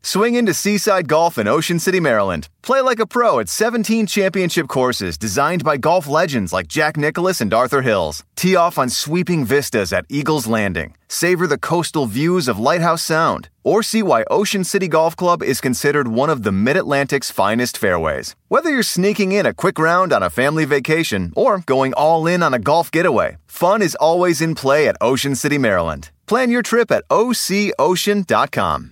Swing into Seaside Golf in Ocean City, Maryland. Play like a pro at 17 championship courses designed by golf legends like Jack Nicklaus and Arthur Hills. Tee off on sweeping vistas at Eagles Landing. Savor the coastal views of Lighthouse Sound. Or see why Ocean City Golf Club is considered one of the Mid-Atlantic's finest fairways. Whether you're sneaking in a quick round on a family vacation or going all in on a golf getaway, fun is always in play at Ocean City, Maryland. Plan your trip at OCOcean.com.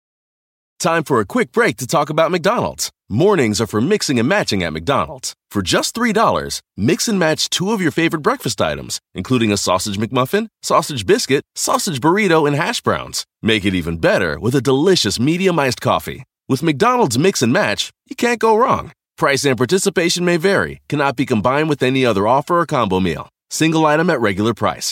Time for a quick break to talk about McDonald's. Mornings are for mixing and matching at McDonald's. For just $3, mix and match 2 of your favorite breakfast items, including a sausage McMuffin, sausage biscuit, sausage burrito, and hash browns. Make it even better with a delicious medium iced coffee. With McDonald's Mix and Match, you can't go wrong. Price and participation may vary, cannot be combined with any other offer or combo meal. Single item at regular price.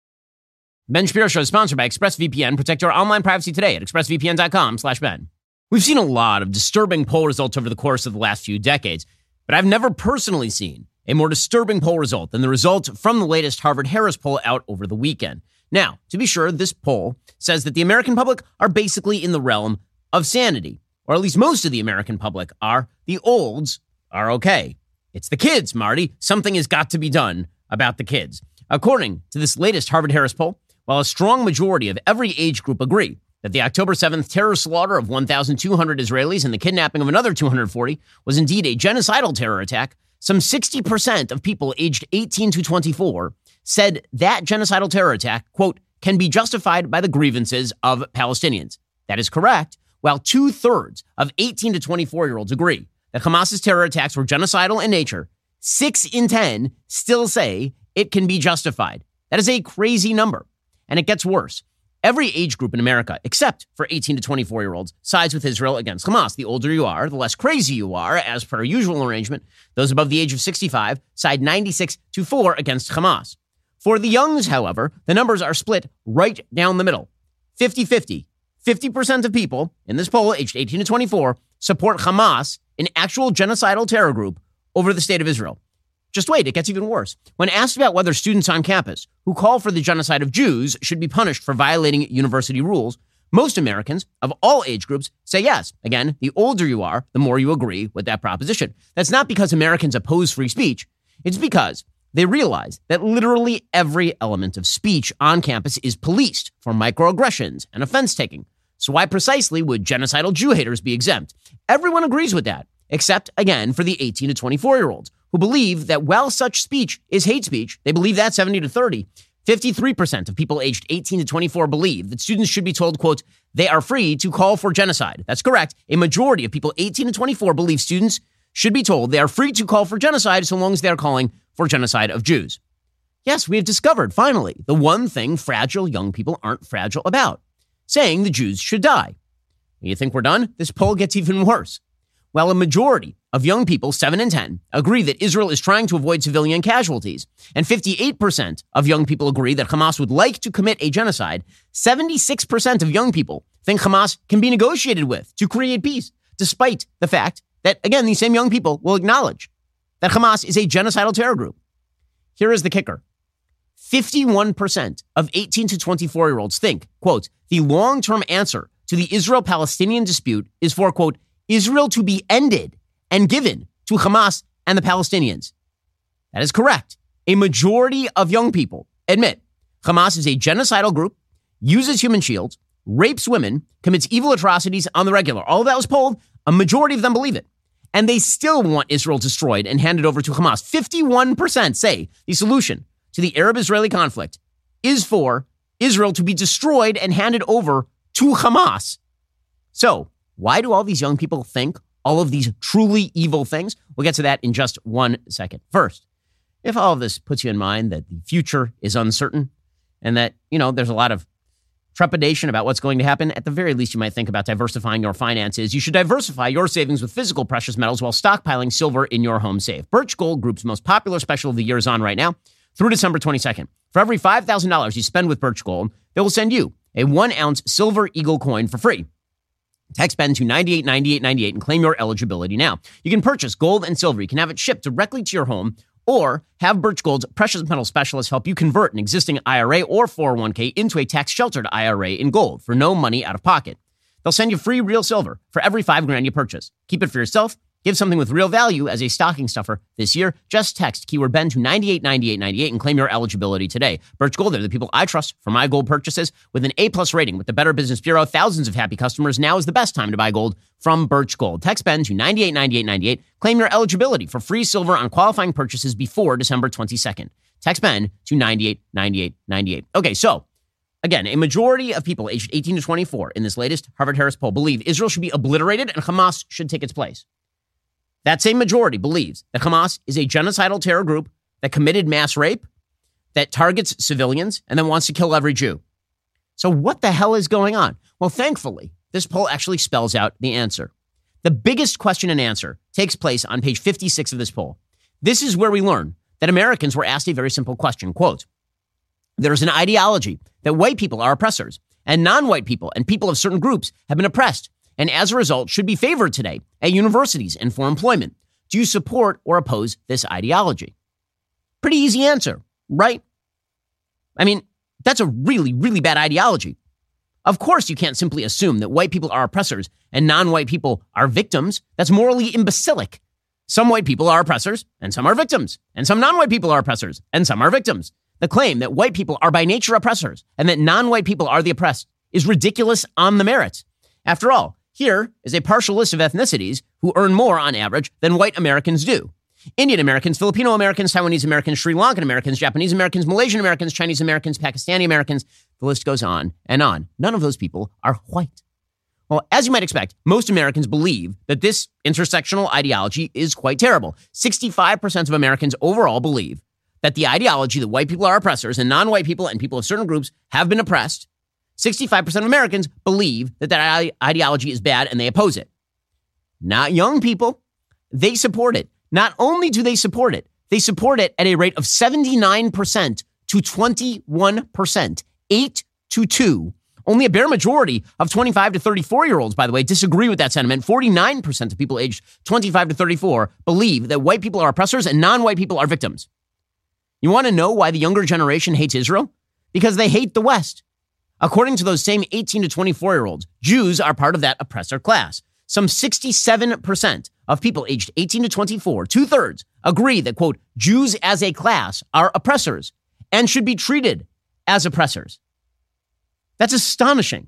Ben Shapiro Show is sponsored by ExpressVPN. Protect your online privacy today at expressvpn.com/Ben. We've seen a lot of disturbing poll results over the course of the last few decades, but I've never personally seen a more disturbing poll result than the result from the latest Harvard-Harris poll out over the weekend. Now, to be sure, this poll says that the American public are basically in the realm of sanity, or at least most of the American public are. The olds are okay. It's the kids, Marty. Something has got to be done about the kids. According to this latest Harvard-Harris poll, while a strong majority of every age group agree that the October 7th terror slaughter of 1,200 Israelis and the kidnapping of another 240 was indeed a genocidal terror attack, some 60% of people aged 18 to 24 said that genocidal terror attack, quote, can be justified by the grievances of Palestinians. That is correct, while 2/3 of 18 to 24-year-olds agree that Hamas's terror attacks were genocidal in nature. 6 in 10 still say it can be justified. That is a crazy number. And it gets worse. Every age group in America, except for 18 to 24-year-olds, sides with Israel against Hamas. The older you are, the less crazy you are, as per usual arrangement. Those above the age of 65 side 96-4 against Hamas. For the youngs, however, the numbers are split right down the middle. 50-50. 50% of people in this poll, aged 18 to 24, support Hamas, an actual genocidal terror group, over the state of Israel. Just wait, it gets even worse. When asked about whether students on campus who call for the genocide of Jews should be punished for violating university rules, most Americans of all age groups say yes. Again, the older you are, the more you agree with that proposition. That's not because Americans oppose free speech. It's because they realize that literally every element of speech on campus is policed for microaggressions and offense taking. So why precisely would genocidal Jew haters be exempt? Everyone agrees with that, except, again, for the 18 to 24-year-olds. Who believe that while such speech is hate speech, they believe that 70 to 30, 53% of people aged 18 to 24 believe that students should be told, quote, they are free to call for genocide. That's correct. A majority of people 18 to 24 believe students should be told they are free to call for genocide so long as they are calling for genocide of Jews. Yes, we have discovered, finally, the one thing fragile young people aren't fragile about, saying the Jews should die. You think we're done? This poll gets even worse. While a majority of young people, 7 in 10, agree that Israel is trying to avoid civilian casualties, and 58% of young people agree that Hamas would like to commit a genocide, 76% of young people think Hamas can be negotiated with to create peace, despite the fact that, again, these same young people will acknowledge that Hamas is a genocidal terror group. Here is the kicker. 51% of 18 to 24-year-olds think, quote, the long-term answer to the Israel-Palestinian dispute is for, quote, Israel to be ended and given to Hamas and the Palestinians. That is correct. A majority of young people admit Hamas is a genocidal group, uses human shields, rapes women, commits evil atrocities on the regular. All of that was polled. A majority of them believe it. And they still want Israel destroyed and handed over to Hamas. 51% say the solution to the Arab-Israeli conflict is for Israel to be destroyed and handed over to Hamas. So, why do all these young people think all of these truly evil things? We'll get to that in just 1 second. First, if all of this puts you in mind that the future is uncertain and that, there's a lot of trepidation about what's going to happen, at the very least, you might think about diversifying your finances. You should diversify your savings with physical precious metals while stockpiling silver in your home safe. Birch Gold Group's most popular special of the year is on right now through December 22nd. For every $5,000 you spend with Birch Gold, they will send you a 1-ounce silver eagle coin for free. Text BEN to 989898 and claim your eligibility now. You can purchase gold and silver. You can have it shipped directly to your home or have Birch Gold's precious metal specialist help you convert an existing IRA or 401k into a tax-sheltered IRA in gold for no money out of pocket. They'll send you free real silver for every $5,000 you purchase. Keep it for yourself. Give something with real value as a stocking stuffer this year. Just text keyword Ben to 989898 and claim your eligibility today. Birch Gold, they're the people I trust for my gold purchases. With an A+ rating with the Better Business Bureau, thousands of happy customers. Now is the best time to buy gold from Birch Gold. Text Ben to 989898. Claim your eligibility for free silver on qualifying purchases before December 22nd. Text Ben to 989898. Okay, so again, a majority of people aged 18 to 24 in this latest Harvard-Harris poll believe Israel should be obliterated and Hamas should take its place. That same majority believes that Hamas is a genocidal terror group that committed mass rape, that targets civilians, and then wants to kill every Jew. So what the hell is going on? Well, thankfully, this poll actually spells out the answer. The biggest question and answer takes place on page 56 of this poll. This is where we learn that Americans were asked a very simple question, quote, "There's an ideology that white people are oppressors, and non-white people and people of certain groups have been oppressed, and as a result should be favored today at universities and for employment. Do you support or oppose this ideology?" Pretty easy answer, right? I mean, that's a really, really bad ideology. Of course, you can't simply assume that white people are oppressors and non-white people are victims. That's morally imbecilic. Some white people are oppressors and some are victims, and some non-white people are oppressors and some are victims. The claim that white people are by nature oppressors and that non-white people are the oppressed is ridiculous on the merits. After all, here is a partial list of ethnicities who earn more on average than white Americans do. Indian Americans, Filipino Americans, Taiwanese Americans, Sri Lankan Americans, Japanese Americans, Malaysian Americans, Chinese Americans, Pakistani Americans. The list goes on and on. None of those people are white. Well, as you might expect, most Americans believe that this intersectional ideology is quite terrible. 65% of Americans overall believe that the ideology that white people are oppressors and non-white people and people of certain groups have been oppressed. 65% of Americans believe that that ideology is bad and they oppose it. Not young people. They support it. Not only do they support it at a rate of 79% to 21%, 8-2. Only a bare majority of 25 to 34-year-olds, by the way, disagree with that sentiment. 49% of people aged 25 to 34 believe that white people are oppressors and non-white people are victims. You want to know why the younger generation hates Israel? Because they hate the West. According to those same 18 to 24-year-olds, Jews are part of that oppressor class. Some 67% of people aged 18 to 24, 2/3, agree that, quote, Jews as a class are oppressors and should be treated as oppressors. That's astonishing.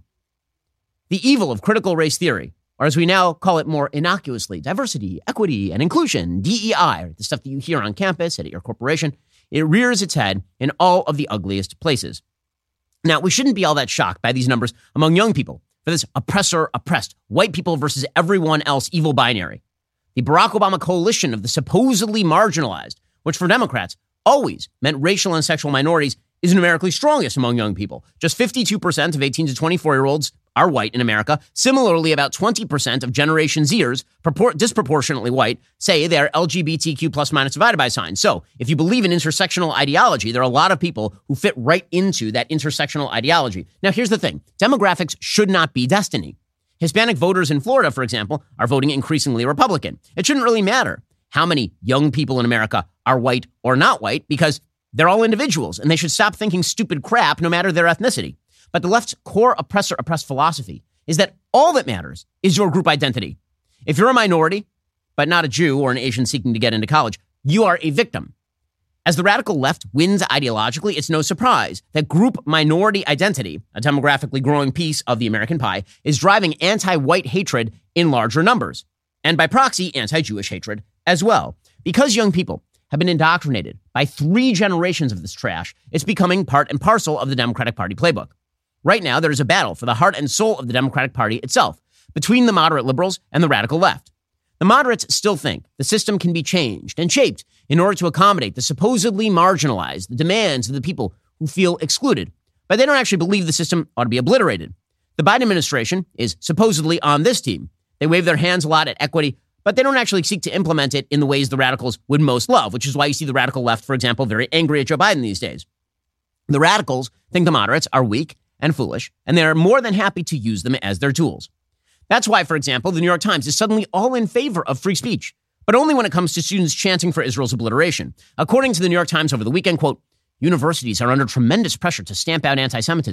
The evil of critical race theory, or as we now call it more innocuously, diversity, equity, and inclusion, DEI, the stuff that you hear on campus and at your corporation, it rears its head in all of the ugliest places. Now, we shouldn't be all that shocked by these numbers among young people for this oppressor-oppressed, white people versus everyone else evil binary. The Barack Obama coalition of the supposedly marginalized, which for Democrats always meant racial and sexual minorities, is numerically strongest among young people. Just 52% of 18 to 24-year-olds are white in America. Similarly, about 20% of Generation Zers, disproportionately white, say they are LGBTQ plus minus divided by sign. So if you believe in intersectional ideology, there are a lot of people who fit right into that intersectional ideology. Now, here's the thing. Demographics should not be destiny. Hispanic voters in Florida, for example, are voting increasingly Republican. It shouldn't really matter how many young people in America are white or not white because they're all individuals and they should stop thinking stupid crap no matter their ethnicity. But the left's core oppressor-oppressed philosophy is that all that matters is your group identity. If you're a minority, but not a Jew or an Asian seeking to get into college, you are a victim. As the radical left wins ideologically, it's no surprise that group minority identity, a demographically growing piece of the American pie, is driving anti-white hatred in larger numbers. And by proxy, anti-Jewish hatred as well. Because young people have been indoctrinated by 3 generations of this trash, it's becoming part and parcel of the Democratic Party playbook. Right now, there is a battle for the heart and soul of the Democratic Party itself between the moderate liberals and the radical left. The moderates still think the system can be changed and shaped in order to accommodate the supposedly marginalized, the demands of the people who feel excluded. But they don't actually believe the system ought to be obliterated. The Biden administration is supposedly on this team. They wave their hands a lot at equity, but they don't actually seek to implement it in the ways the radicals would most love, which is why you see the radical left, for example, very angry at Joe Biden these days. The radicals think the moderates are weak and foolish, and they are more than happy to use them as their tools. That's why, for example, the New York Times is suddenly all in favor of free speech, but only when it comes to students chanting for Israel's obliteration. According to the New York Times over the weekend, quote, universities are under tremendous pressure to stamp out anti-Semitism,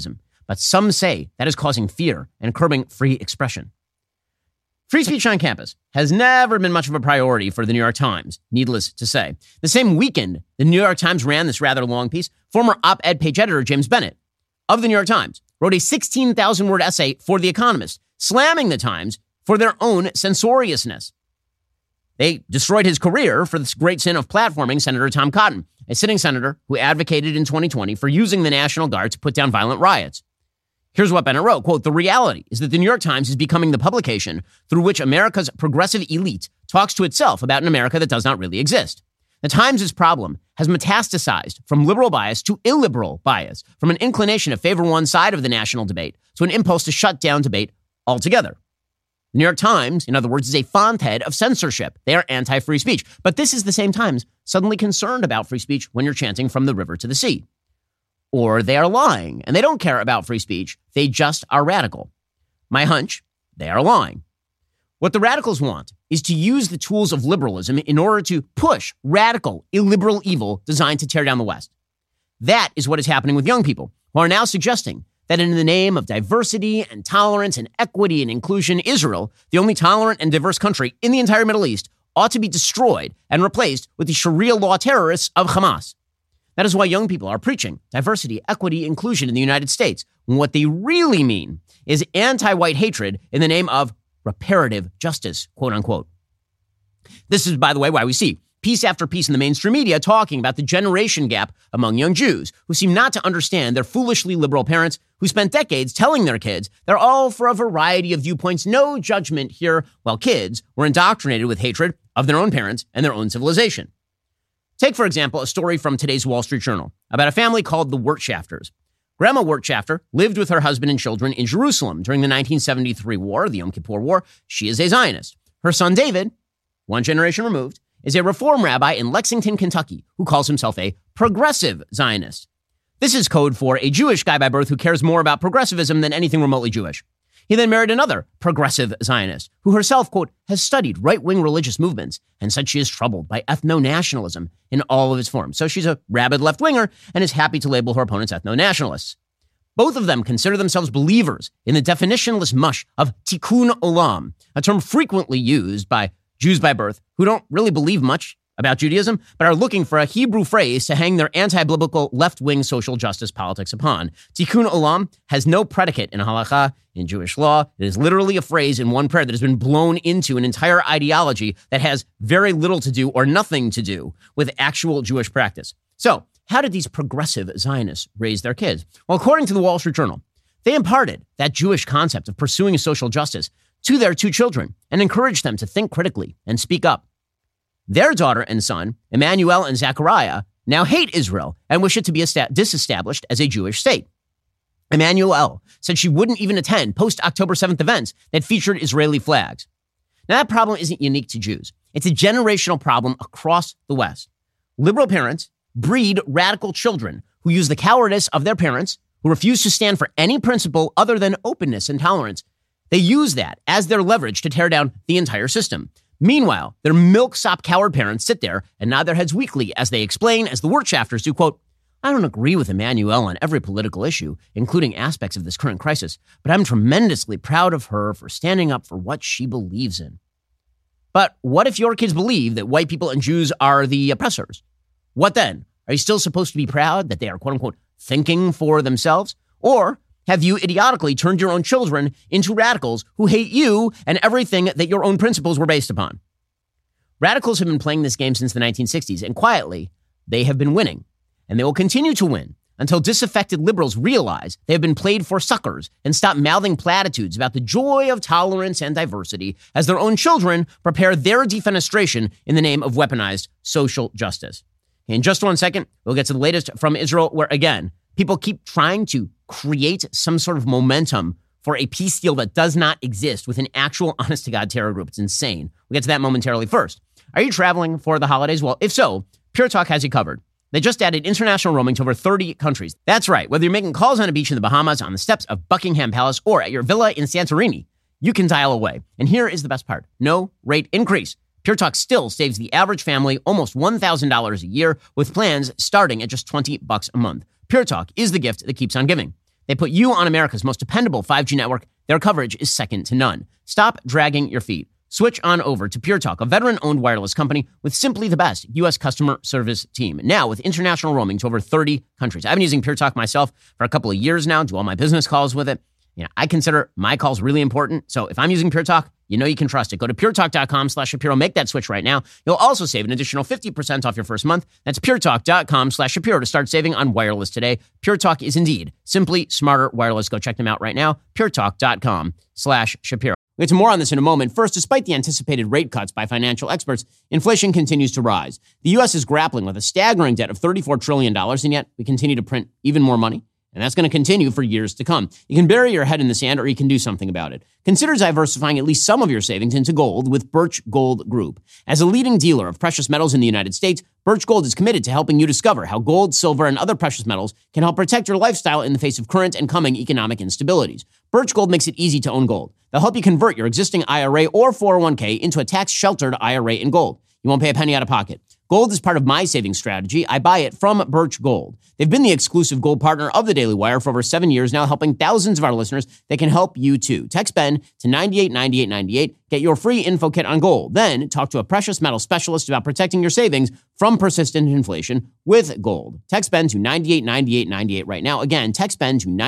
but some say that is causing fear and curbing free expression. Free speech on campus has never been much of a priority for the New York Times, needless to say. The same weekend the New York Times ran this rather long piece, former op-ed page editor James Bennett of the New York Times wrote a 16,000-word essay for The Economist, slamming the Times for their own censoriousness. They destroyed his career for this great sin of platforming Senator Tom Cotton, a sitting senator who advocated in 2020 for using the National Guard to put down violent riots. Here's what Bennett wrote, quote, "The reality is that the New York Times is becoming the publication through which America's progressive elite talks to itself about an America that does not really exist. The Times' problem has metastasized from liberal bias to illiberal bias, from an inclination to favor one side of the national debate to an impulse to shut down debate altogether. The New York Times, in other words, is a fountainhead of censorship. They are anti-free speech. But this is the same Times suddenly concerned about free speech when you're chanting from the river to the sea. Or they are lying, and they don't care about free speech. They just are radical. My hunch, they are lying. What the radicals want is to use the tools of liberalism in order to push radical, illiberal evil designed to tear down the West. That is what is happening with young people who are now suggesting that in the name of diversity and tolerance and equity and inclusion, Israel, the only tolerant and diverse country in the entire Middle East, ought to be destroyed and replaced with the Sharia law terrorists of Hamas. That is why young people are preaching diversity, equity, inclusion in the United States. When what they really mean is anti-white hatred in the name of reparative justice, quote unquote. This is, by the way, why we see piece after piece in the mainstream media talking about the generation gap among young Jews who seem not to understand their foolishly liberal parents who spent decades telling their kids they're all for a variety of viewpoints, no judgment here, while kids were indoctrinated with hatred of their own parents and their own civilization. Take, for example, a story from today's Wall Street Journal about a family called the Wirtschafters. Grandma Wirtschafter lived with her husband and children in Jerusalem during the 1973 war, the Yom Kippur War. She is a Zionist. Her son David, one generation removed, is a reform rabbi in Lexington, Kentucky, who calls himself a progressive Zionist. This is code for a Jewish guy by birth who cares more about progressivism than anything remotely Jewish. He then married another progressive Zionist who herself, quote, has studied right-wing religious movements and said she is troubled by ethno-nationalism in all of its forms. So she's a rabid left-winger and is happy to label her opponents ethno-nationalists. Both of them consider themselves believers in the definitionless mush of tikkun olam, a term frequently used by Jews by birth who don't really believe much about Judaism, but are looking for a Hebrew phrase to hang their anti-biblical left-wing social justice politics upon. Tikkun olam has no predicate in halakha, in Jewish law. It is literally a phrase in one prayer that has been blown into an entire ideology that has very little to do or nothing to do with actual Jewish practice. So, how did these progressive Zionists raise their kids? Well, according to the Wall Street Journal, they imparted that Jewish concept of pursuing social justice to their two children and encouraged them to think critically and speak up. Their daughter and son, Emmanuel and Zechariah, now hate Israel and wish it to be disestablished as a Jewish state. Emmanuel said she wouldn't even attend post-October 7th events that featured Israeli flags. Now, that problem isn't unique to Jews. It's a generational problem across the West. Liberal parents breed radical children who use the cowardice of their parents, who refuse to stand for any principle other than openness and tolerance. They use that as their leverage to tear down the entire system. Meanwhile, their milksop coward parents sit there and nod their heads weakly as they explain, as the Wirtschafters do, quote, I don't agree with Emmanuel on every political issue, including aspects of this current crisis, but I'm tremendously proud of her for standing up for what she believes in. But what if your kids believe that white people and Jews are the oppressors? What then? Are you still supposed to be proud that they are, quote unquote, thinking for themselves? Or have you idiotically turned your own children into radicals who hate you and everything that your own principles were based upon? Radicals have been playing this game since the 1960s, and quietly, they have been winning. And they will continue to win until disaffected liberals realize they have been played for suckers and stop mouthing platitudes about the joy of tolerance and diversity as their own children prepare their defenestration in the name of weaponized social justice. In just 1 second, we'll get to the latest from Israel, where, again, people keep trying to create some sort of momentum for a peace deal that does not exist with an actual honest-to-God terror group. It's insane. We'll get to that momentarily. First, are you traveling for the holidays? Well, if so, Pure Talk has you covered. They just added international roaming to over 30 countries. That's right. Whether you're making calls on a beach in the Bahamas, on the steps of Buckingham Palace, or at your villa in Santorini, you can dial away. And here is the best part. No rate increase. Pure Talk still saves the average family almost $1,000 a year with plans starting at just $20 a month. Pure Talk is the gift that keeps on giving. They put you on America's most dependable 5G network. Their coverage is second to none. Stop dragging your feet. Switch on over to Pure Talk, a veteran-owned wireless company with simply the best U.S. customer service team. Now with international roaming to over 30 countries. I've been using Pure Talk myself for a couple of years now, do all my business calls with it. I consider my calls really important. So if I'm using Pure Talk, you know you can trust it. Go to puretalk.com/Shapiro. Make that switch right now. You'll also save an additional 50% off your first month. That's puretalk.com/Shapiro to start saving on wireless today. Pure Talk is indeed simply smarter wireless. Go check them out right now. puretalk.com/Shapiro. We'll get to more on this in a moment. First, despite the anticipated rate cuts by financial experts, inflation continues to rise. The U.S. is grappling with a staggering debt of $34 trillion, and yet we continue to print even more money. And that's going to continue for years to come. You can bury your head in the sand or you can do something about it. Consider diversifying at least some of your savings into gold with Birch Gold Group. As a leading dealer of precious metals in the United States, Birch Gold is committed to helping you discover how gold, silver, and other precious metals can help protect your lifestyle in the face of current and coming economic instabilities. Birch Gold makes it easy to own gold. They'll help you convert your existing IRA or 401k into a tax-sheltered IRA in gold. You won't pay a penny out of pocket. Gold is part of my savings strategy. I buy it from Birch Gold. They've been the exclusive gold partner of the Daily Wire for over 7 years now, helping thousands of our listeners. They can help you too. Text Ben to 989898. Get your free info kit on gold. Then talk to a precious metal specialist about protecting your savings from persistent inflation with gold. Text Ben to 989898 right now. Again, text Ben to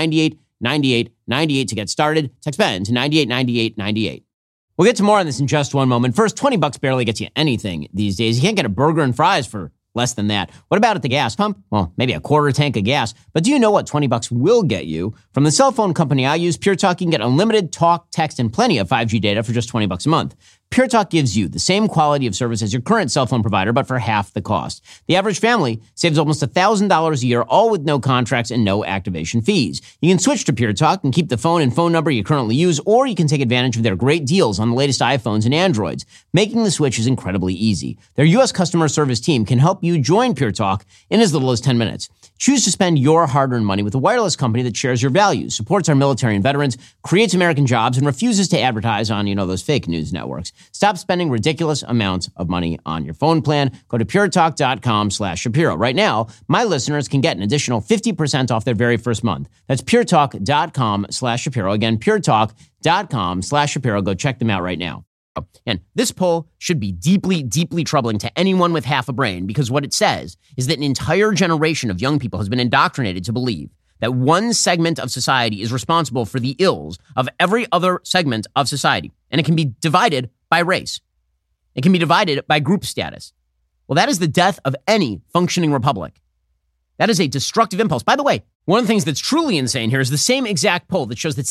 989898 to get started. Text Ben to 989898. We'll get to more on this in just one moment. First, $20 barely gets you anything these days. You can't get a burger and fries for less than that. What about at the gas pump? Well, maybe a quarter tank of gas. But do you know what $20 will get you? From the cell phone company I use, Pure Talk, you can get unlimited talk, text, and plenty of 5G data for just $20 a month. Pure Talk gives you the same quality of service as your current cell phone provider, but for half the cost. The average family saves almost $1,000 a year, all with no contracts and no activation fees. You can switch to Pure Talk and keep the phone and phone number you currently use, or you can take advantage of their great deals on the latest iPhones and Androids. Making the switch is incredibly easy. Their U.S. customer service team can help you join Pure Talk in as little as 10 minutes. Choose to spend your hard-earned money with a wireless company that shares your values, supports our military and veterans, creates American jobs, and refuses to advertise on, those fake news networks. Stop spending ridiculous amounts of money on your phone plan. Go to puretalk.com/Shapiro. Right now, my listeners can get an additional 50% off their very first month. That's puretalk.com/Shapiro. Again, puretalk.com/Shapiro. Go check them out right now. And this poll should be deeply, deeply troubling to anyone with half a brain, because what it says is that an entire generation of young people has been indoctrinated to believe that one segment of society is responsible for the ills of every other segment of society. And it can be divided by race. It can be divided by group status. Well, that is the death of any functioning republic. That is a destructive impulse. By the way, one of the things that's truly insane here is the same exact poll that shows that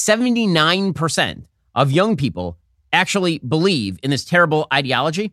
79% of young people actually believe in this terrible ideology.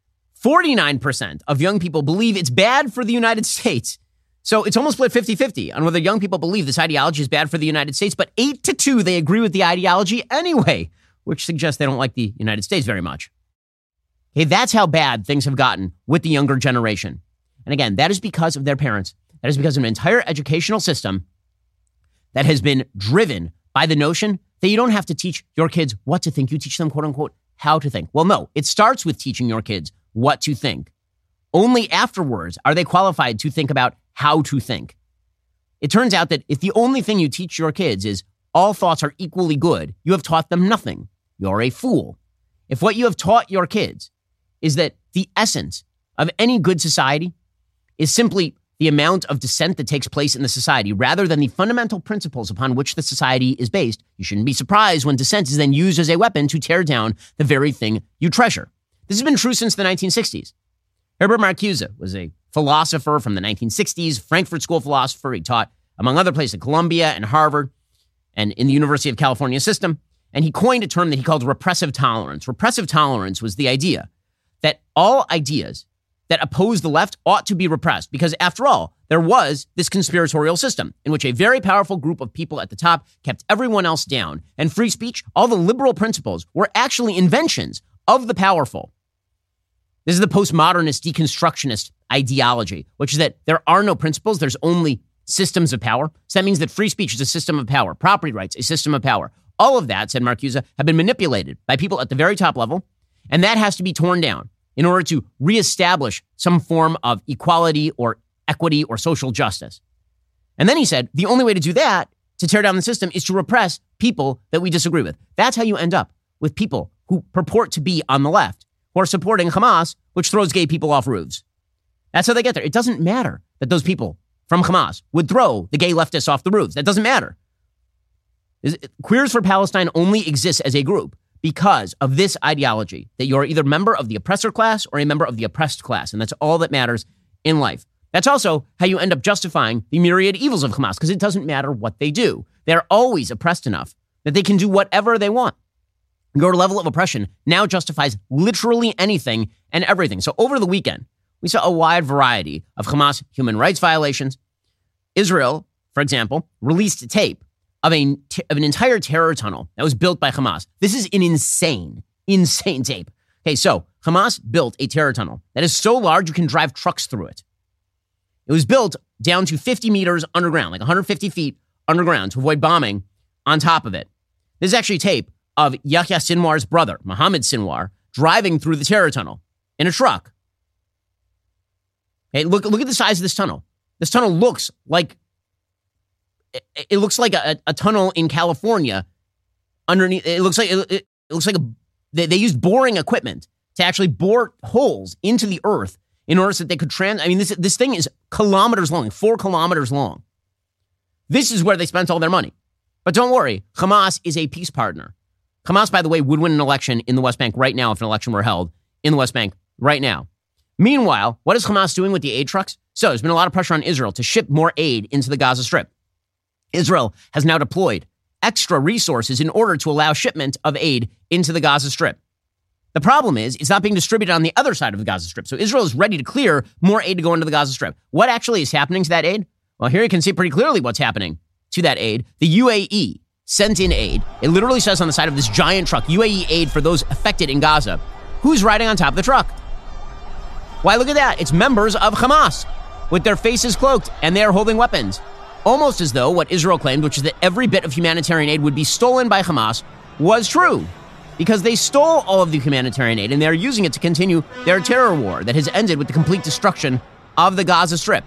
49% of young people believe it's bad for the United States. So it's almost split 50-50 on whether young people believe this ideology is bad for the United States, but 8-2, they agree with the ideology anyway, which suggests they don't like the United States very much. Okay, that's how bad things have gotten with the younger generation. And again, that is because of their parents. That is because of an entire educational system that has been driven by the notion that you don't have to teach your kids what to think. You teach them, quote unquote, how to think. Well, no, it starts with teaching your kids what to think. Only afterwards are they qualified to think about how to think. It turns out that if the only thing you teach your kids is all thoughts are equally good, you have taught them nothing. You're a fool. If what you have taught your kids is that the essence of any good society is simply the amount of dissent that takes place in the society rather than the fundamental principles upon which the society is based, you shouldn't be surprised when dissent is then used as a weapon to tear down the very thing you treasure. This has been true since the 1960s. Herbert Marcuse was a philosopher from the 1960s, Frankfurt School philosopher. He taught, among other places, at Columbia and Harvard and in the University of California system. And he coined a term that he called repressive tolerance. Repressive tolerance was the idea that all ideas that oppose the left ought to be repressed because, after all, there was this conspiratorial system in which a very powerful group of people at the top kept everyone else down. And free speech, all the liberal principles, were actually inventions of the powerful. This is the postmodernist deconstructionist ideology, which is that there are no principles, there's only systems of power. So that means that free speech is a system of power, property rights, a system of power. All of that, said Marcuse, have been manipulated by people at the very top level, and that has to be torn down in order to reestablish some form of equality or equity or social justice. And then he said, the only way to do that to tear down the system is to repress people that we disagree with. That's how you end up with people who purport to be on the left, who are supporting Hamas, which throws gay people off roofs. That's how they get there. It doesn't matter that those people from Hamas would throw the gay leftists off the roofs. That doesn't matter. Queers for Palestine only exists as a group because of this ideology, that you're either a member of the oppressor class or a member of the oppressed class, and that's all that matters in life. That's also how you end up justifying the myriad evils of Hamas, because it doesn't matter what they do. They're always oppressed enough that they can do whatever they want. Your level of oppression now justifies literally anything and everything. So over the weekend, we saw a wide variety of Hamas human rights violations. Israel, for example, released a tape of an entire terror tunnel that was built by Hamas. This is an insane tape. Okay, so Hamas built a terror tunnel that is so large you can drive trucks through it. It was built down to 50 meters underground, like 150 feet underground, to avoid bombing on top of it. This is actually tape of Yahya Sinwar's brother, Mohammed Sinwar, driving through the terror tunnel in a truck. Hey, look at the size of this tunnel. This tunnel looks like a tunnel in California underneath. It looks like they used boring equipment to actually bore holes into the earth in order so that they could this thing is kilometers long, 4 kilometers long. This is where they spent all their money. But don't worry, Hamas is a peace partner. Hamas, by the way, would win an election in the West Bank right now if an election were held in the West Bank right now. Meanwhile, what is Hamas doing with the aid trucks? So there's been a lot of pressure on Israel to ship more aid into the Gaza Strip. Israel has now deployed extra resources in order to allow shipment of aid into the Gaza Strip. The problem is it's not being distributed on the other side of the Gaza Strip. So Israel is ready to clear more aid to go into the Gaza Strip. What actually is happening to that aid? Well, here you can see pretty clearly what's happening to that aid. The UAE sent in aid. It literally says on the side of this giant truck, UAE aid for those affected in Gaza. Who's riding on top of the truck? Why, look at that. It's members of Hamas with their faces cloaked, and they are holding weapons. Almost as though what Israel claimed, which is that every bit of humanitarian aid would be stolen by Hamas, was true. Because they stole all of the humanitarian aid and they're using it to continue their terror war that has ended with the complete destruction of the Gaza Strip.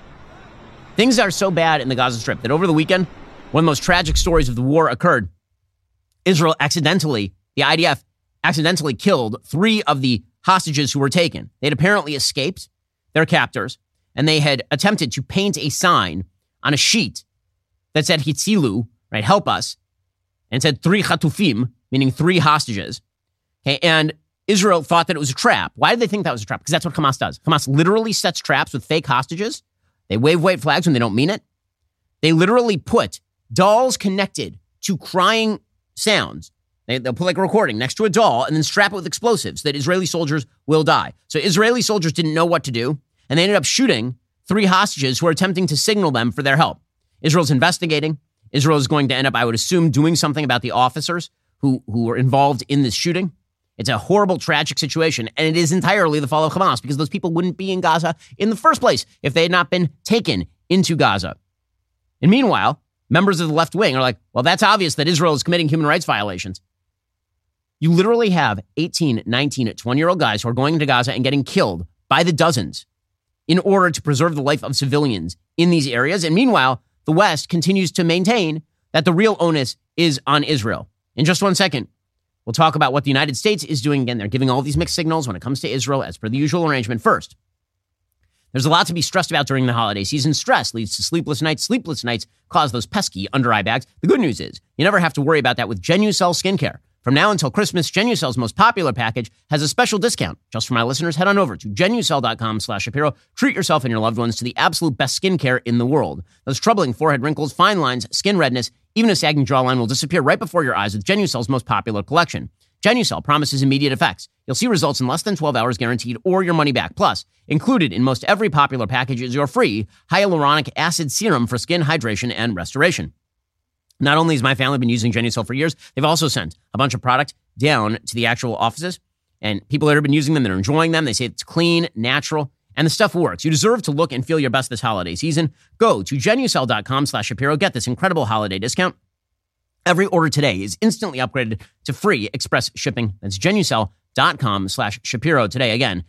Things are so bad in the Gaza Strip that over the weekend, one of the most tragic stories of the war occurred. Israel the IDF accidentally killed 3 of the hostages who were taken. They'd apparently escaped their captors, and they had attempted to paint a sign on a sheet that said Hitzilu, right, help us, and said 3 Chatufim, meaning 3 hostages. Okay, and Israel thought that it was a trap. Why did they think that was a trap? Because that's what Hamas does. Hamas literally sets traps with fake hostages. They wave white flags when they don't mean it. They literally put dolls connected to crying sounds. They'll put like a recording next to a doll and then strap it with explosives so that Israeli soldiers will die. So Israeli soldiers didn't know what to do, and they ended up shooting 3 hostages who were attempting to signal them for their help. Israel's investigating. Israel is going to end up, I would assume, doing something about the officers who were involved in this shooting. It's a horrible, tragic situation, and it is entirely the fault of Hamas because those people wouldn't be in Gaza in the first place if they had not been taken into Gaza. And meanwhile, members of the left wing are like, well, that's obvious that Israel is committing human rights violations. You literally have 18, 19, 20-year-old guys who are going into Gaza and getting killed by the dozens in order to preserve the life of civilians in these areas. And meanwhile, the West continues to maintain that the real onus is on Israel. In just one second, we'll talk about what the United States is doing. Again, they're giving all these mixed signals when it comes to Israel as per the usual arrangement. First, there's a lot to be stressed about during the holiday season. Stress leads to sleepless nights. Sleepless nights cause those pesky under-eye bags. The good news is you never have to worry about that with Genucel skincare. From now until Christmas, Genucel's most popular package has a special discount. Just for my listeners, head on over to Genucel.com/Shapiro. Treat yourself and your loved ones to the absolute best skincare in the world. Those troubling forehead wrinkles, fine lines, skin redness, even a sagging jawline will disappear right before your eyes with Genucel's most popular collection. Genucel promises immediate effects. You'll see results in less than 12 hours guaranteed or your money back. Plus, included in most every popular package is your free hyaluronic acid serum for skin hydration and restoration. Not only has my family been using Genucel for years, they've also sent a bunch of product down to the actual offices, and people that have been using them, they're enjoying them. They say it's clean, natural, and the stuff works. You deserve to look and feel your best this holiday season. Go to Genucel.com/Shapiro. Get this incredible holiday discount. Every order today is instantly upgraded to free express shipping. That's Genucel.com/Shapiro today. Again,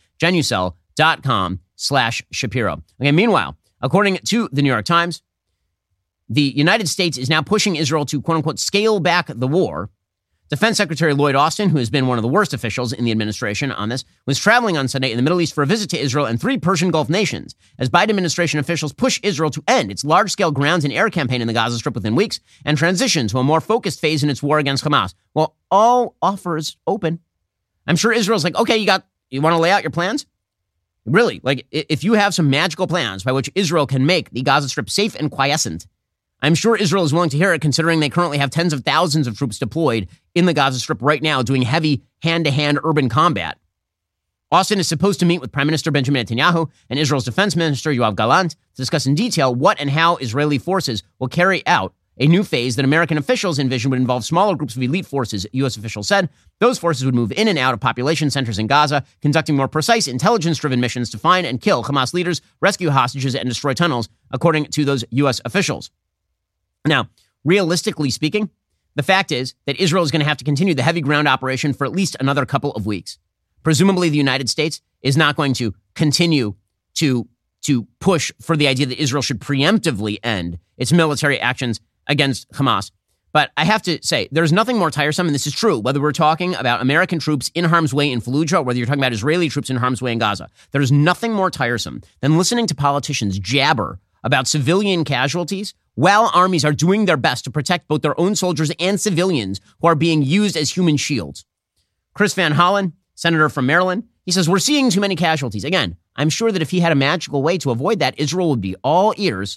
Genucel.com/Shapiro. Okay, meanwhile, according to the New York Times, the United States is now pushing Israel to, quote unquote, scale back the war. Defense Secretary Lloyd Austin, who has been one of the worst officials in the administration on this, was traveling on Sunday in the Middle East for a visit to Israel and 3 Persian Gulf nations as Biden administration officials push Israel to end its large-scale ground and air campaign in the Gaza Strip within weeks and transition to a more focused phase in its war against Hamas. Well, all offers open. I'm sure Israel's like, okay, you want to lay out your plans? Really, like if you have some magical plans by which Israel can make the Gaza Strip safe and quiescent, I'm sure Israel is willing to hear it, considering they currently have tens of thousands of troops deployed in the Gaza Strip right now doing heavy hand-to-hand urban combat. Austin is supposed to meet with Prime Minister Benjamin Netanyahu and Israel's Defense Minister Yoav Gallant to discuss in detail what and how Israeli forces will carry out a new phase that American officials envision would involve smaller groups of elite forces, U.S. officials said. Those forces would move in and out of population centers in Gaza, conducting more precise, intelligence-driven missions to find and kill Hamas leaders, rescue hostages, and destroy tunnels, according to those U.S. officials. Now, realistically speaking, the fact is that Israel is going to have to continue the heavy ground operation for at least another couple of weeks. Presumably, the United States is not going to continue to push for the idea that Israel should preemptively end its military actions against Hamas. But I have to say, there's nothing more tiresome, and this is true, whether we're talking about American troops in harm's way in Fallujah or whether you're talking about Israeli troops in harm's way in Gaza. There's nothing more tiresome than listening to politicians jabber about civilian casualties while armies are doing their best to protect both their own soldiers and civilians who are being used as human shields. Chris Van Hollen, senator from Maryland, he says, we're seeing too many casualties. Again, I'm sure that if he had a magical way to avoid that, Israel would be all ears.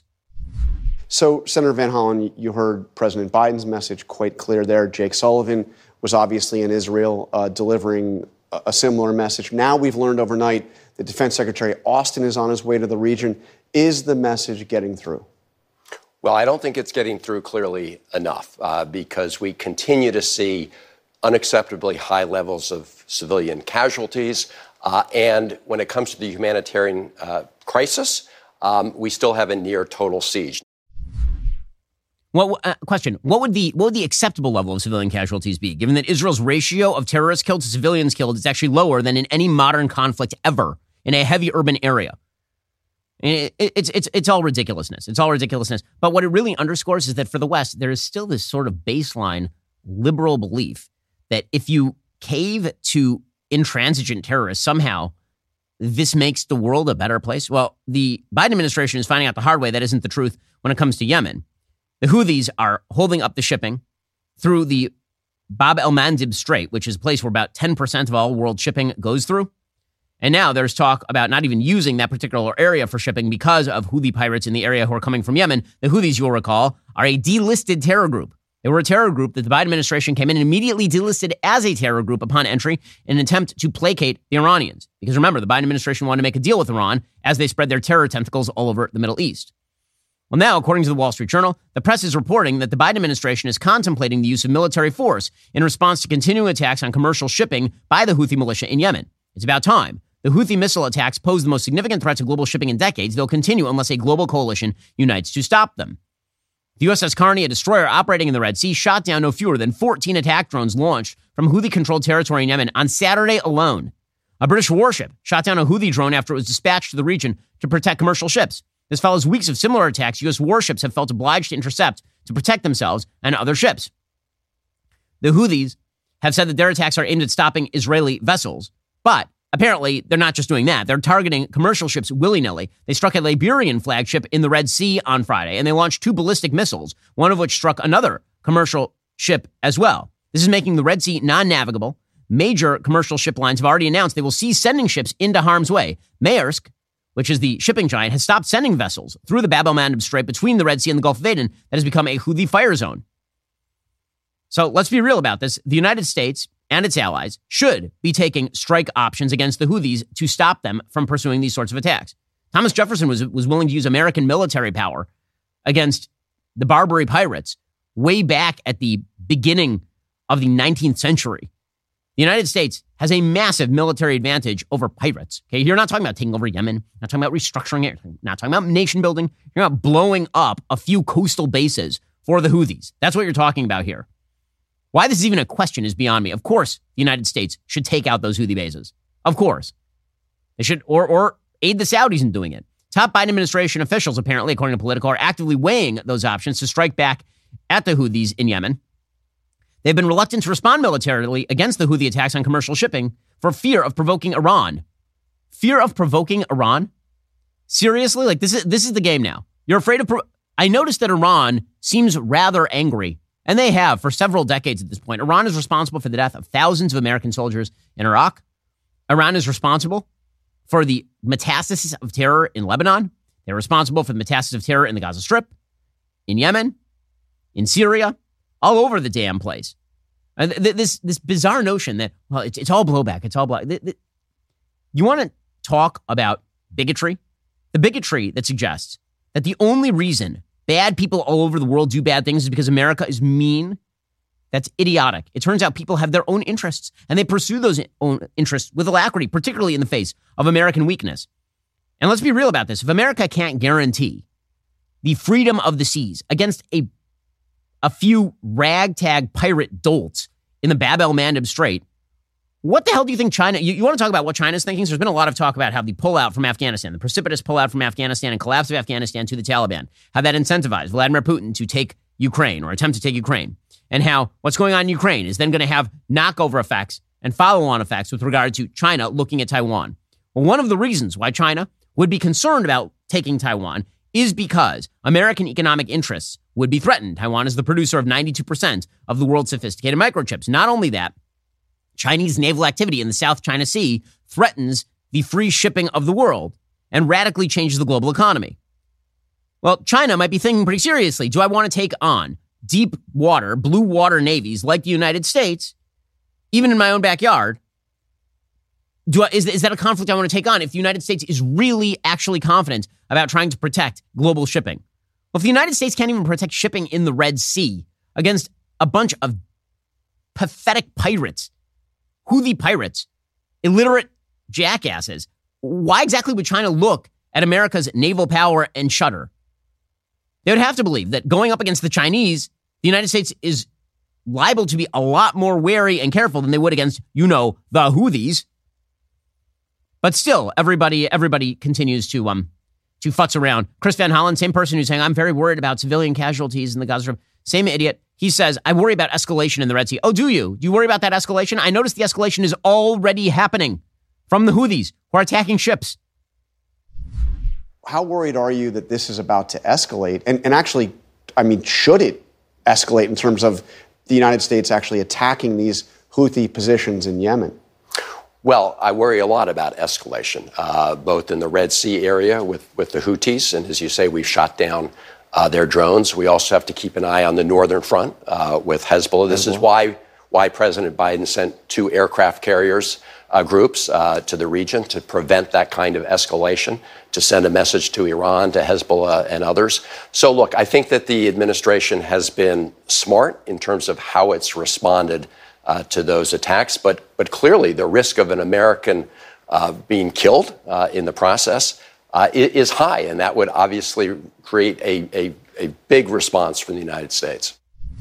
So, Senator Van Hollen, you heard President Biden's message quite clear there. Jake Sullivan was obviously in Israel delivering a similar message. Now we've learned overnight that Defense Secretary Austin is on his way to the region. Is the message getting through? Well, I don't think it's getting through clearly enough because we continue to see unacceptably high levels of civilian casualties. And when it comes to the humanitarian crisis, we still have a near total siege. Well, question, what would the acceptable level of civilian casualties be, given that Israel's ratio of terrorists killed to civilians killed is actually lower than in any modern conflict ever in a heavy urban area? It's all ridiculousness. It's all ridiculousness. But what it really underscores is that for the West, there is still this sort of baseline liberal belief that if you cave to intransigent terrorists, somehow this makes the world a better place. Well, the Biden administration is finding out the hard way that isn't the truth when it comes to Yemen. The Houthis are holding up the shipping through the Bab el-Mandeb Strait, which is a place where about 10% of all world shipping goes through. And now there's talk about not even using that particular area for shipping because of Houthi pirates in the area who are coming from Yemen. The Houthis, you'll recall, are a delisted terror group. They were a terror group that the Biden administration came in and immediately delisted as a terror group upon entry in an attempt to placate the Iranians. Because remember, the Biden administration wanted to make a deal with Iran as they spread their terror tentacles all over the Middle East. Well, now, according to the Wall Street Journal, the press is reporting that the Biden administration is contemplating the use of military force in response to continuing attacks on commercial shipping by the Houthi militia in Yemen. It's about time. The Houthi missile attacks pose the most significant threat to global shipping in decades. They'll continue unless a global coalition unites to stop them. The USS Carney, a destroyer operating in the Red Sea, shot down no fewer than 14 attack drones launched from Houthi-controlled territory in Yemen on Saturday alone. A British warship shot down a Houthi drone after it was dispatched to the region to protect commercial ships. This follows weeks of similar attacks U.S. warships have felt obliged to intercept to protect themselves and other ships. The Houthis have said that their attacks are aimed at stopping Israeli vessels, but apparently they're not just doing that. They're targeting commercial ships willy-nilly. They struck a Liberian flagship in the Red Sea on Friday, and they launched 2 ballistic missiles, one of which struck another commercial ship as well. This is making the Red Sea non-navigable. Major commercial ship lines have already announced they will cease sending ships into harm's way. Maersk, which is the shipping giant, has stopped sending vessels through the Bab el-Mandeb Strait between the Red Sea and the Gulf of Aden that has become a Houthi fire zone. So let's be real about this. The United States and its allies should be taking strike options against the Houthis to stop them from pursuing these sorts of attacks. Thomas Jefferson was willing to use American military power against the Barbary pirates way back at the beginning of the 19th century. The United States has a massive military advantage over pirates. Okay, you're not talking about taking over Yemen, not talking about restructuring it, not talking about nation building. You're not blowing up a few coastal bases for the Houthis. That's what you're talking about here. Why this is even a question is beyond me. Of course, the United States should take out those Houthi bases. Of course. They should, or aid the Saudis in doing it. Top Biden administration officials, apparently, according to Politico, are actively weighing those options to strike back at the Houthis in Yemen. They've been reluctant to respond militarily against the Houthi attacks on commercial shipping for fear of provoking Iran. Fear of provoking Iran? Seriously? Like, this is the game now. You're afraid of... I noticed that Iran seems rather angry, and they have for several decades at this point. Iran is responsible for the death of thousands of American soldiers in Iraq. Iran is responsible for the metastasis of terror in Lebanon. They're responsible for the metastasis of terror in the Gaza Strip, in Yemen, in Syria, all over the damn place. This bizarre notion that, well, it's all blowback. It's all blowback. You want to talk about bigotry? The bigotry that suggests that the only reason bad people all over the world do bad things is because America is mean. That's idiotic. It turns out people have their own interests, and they pursue those own interests with alacrity, particularly in the face of American weakness. And let's be real about this. If America can't guarantee the freedom of the seas against a few ragtag pirate dolts in the Bab el-Mandeb Strait, what the hell do you think China... You want to talk about what China's thinking? So there's been a lot of talk about how the pullout from Afghanistan, the precipitous pullout from Afghanistan and collapse of Afghanistan to the Taliban, how that incentivized Vladimir Putin to take Ukraine or attempt to take Ukraine, and how what's going on in Ukraine is then going to have knockover effects and follow-on effects with regard to China looking at Taiwan. Well, one of the reasons why China would be concerned about taking Taiwan is because American economic interests would be threatened. Taiwan is the producer of 92% of the world's sophisticated microchips. Not only that, Chinese naval activity in the South China Sea threatens the free shipping of the world and radically changes the global economy. Well, China might be thinking pretty seriously, do I want to take on deep water, blue water navies like the United States, even in my own backyard? Is that a conflict I want to take on if the United States is really actually confident about trying to protect global shipping? Well, if the United States can't even protect shipping in the Red Sea against a bunch of pathetic pirates, Houthi pirates, illiterate jackasses, why exactly would China look at America's naval power and shudder? They would have to believe that going up against the Chinese, the United States is liable to be a lot more wary and careful than they would against, the Houthis. But still, everybody continues to futz around. Chris Van Hollen, same person who's saying, I'm very worried about civilian casualties in the Gaza Strip. Same idiot. He says, I worry about escalation in the Red Sea. Oh, do you? Do you worry about that escalation? I noticed the escalation is already happening from the Houthis who are attacking ships. How worried are you that this is about to escalate? And actually, should it escalate in terms of the United States actually attacking these Houthi positions in Yemen? Well, I worry a lot about escalation, both in the Red Sea area with the Houthis. And as you say, we've shot down their drones. We also have to keep an eye on the northern front with Hezbollah. This is why President Biden sent 2 aircraft carriers groups to the region to prevent that kind of escalation, to send a message to Iran, to Hezbollah and others. So, look, I think that the administration has been smart in terms of how it's responded to those attacks. But clearly, the risk of an American being killed in the process is high, and that would obviously create a big response from the United States.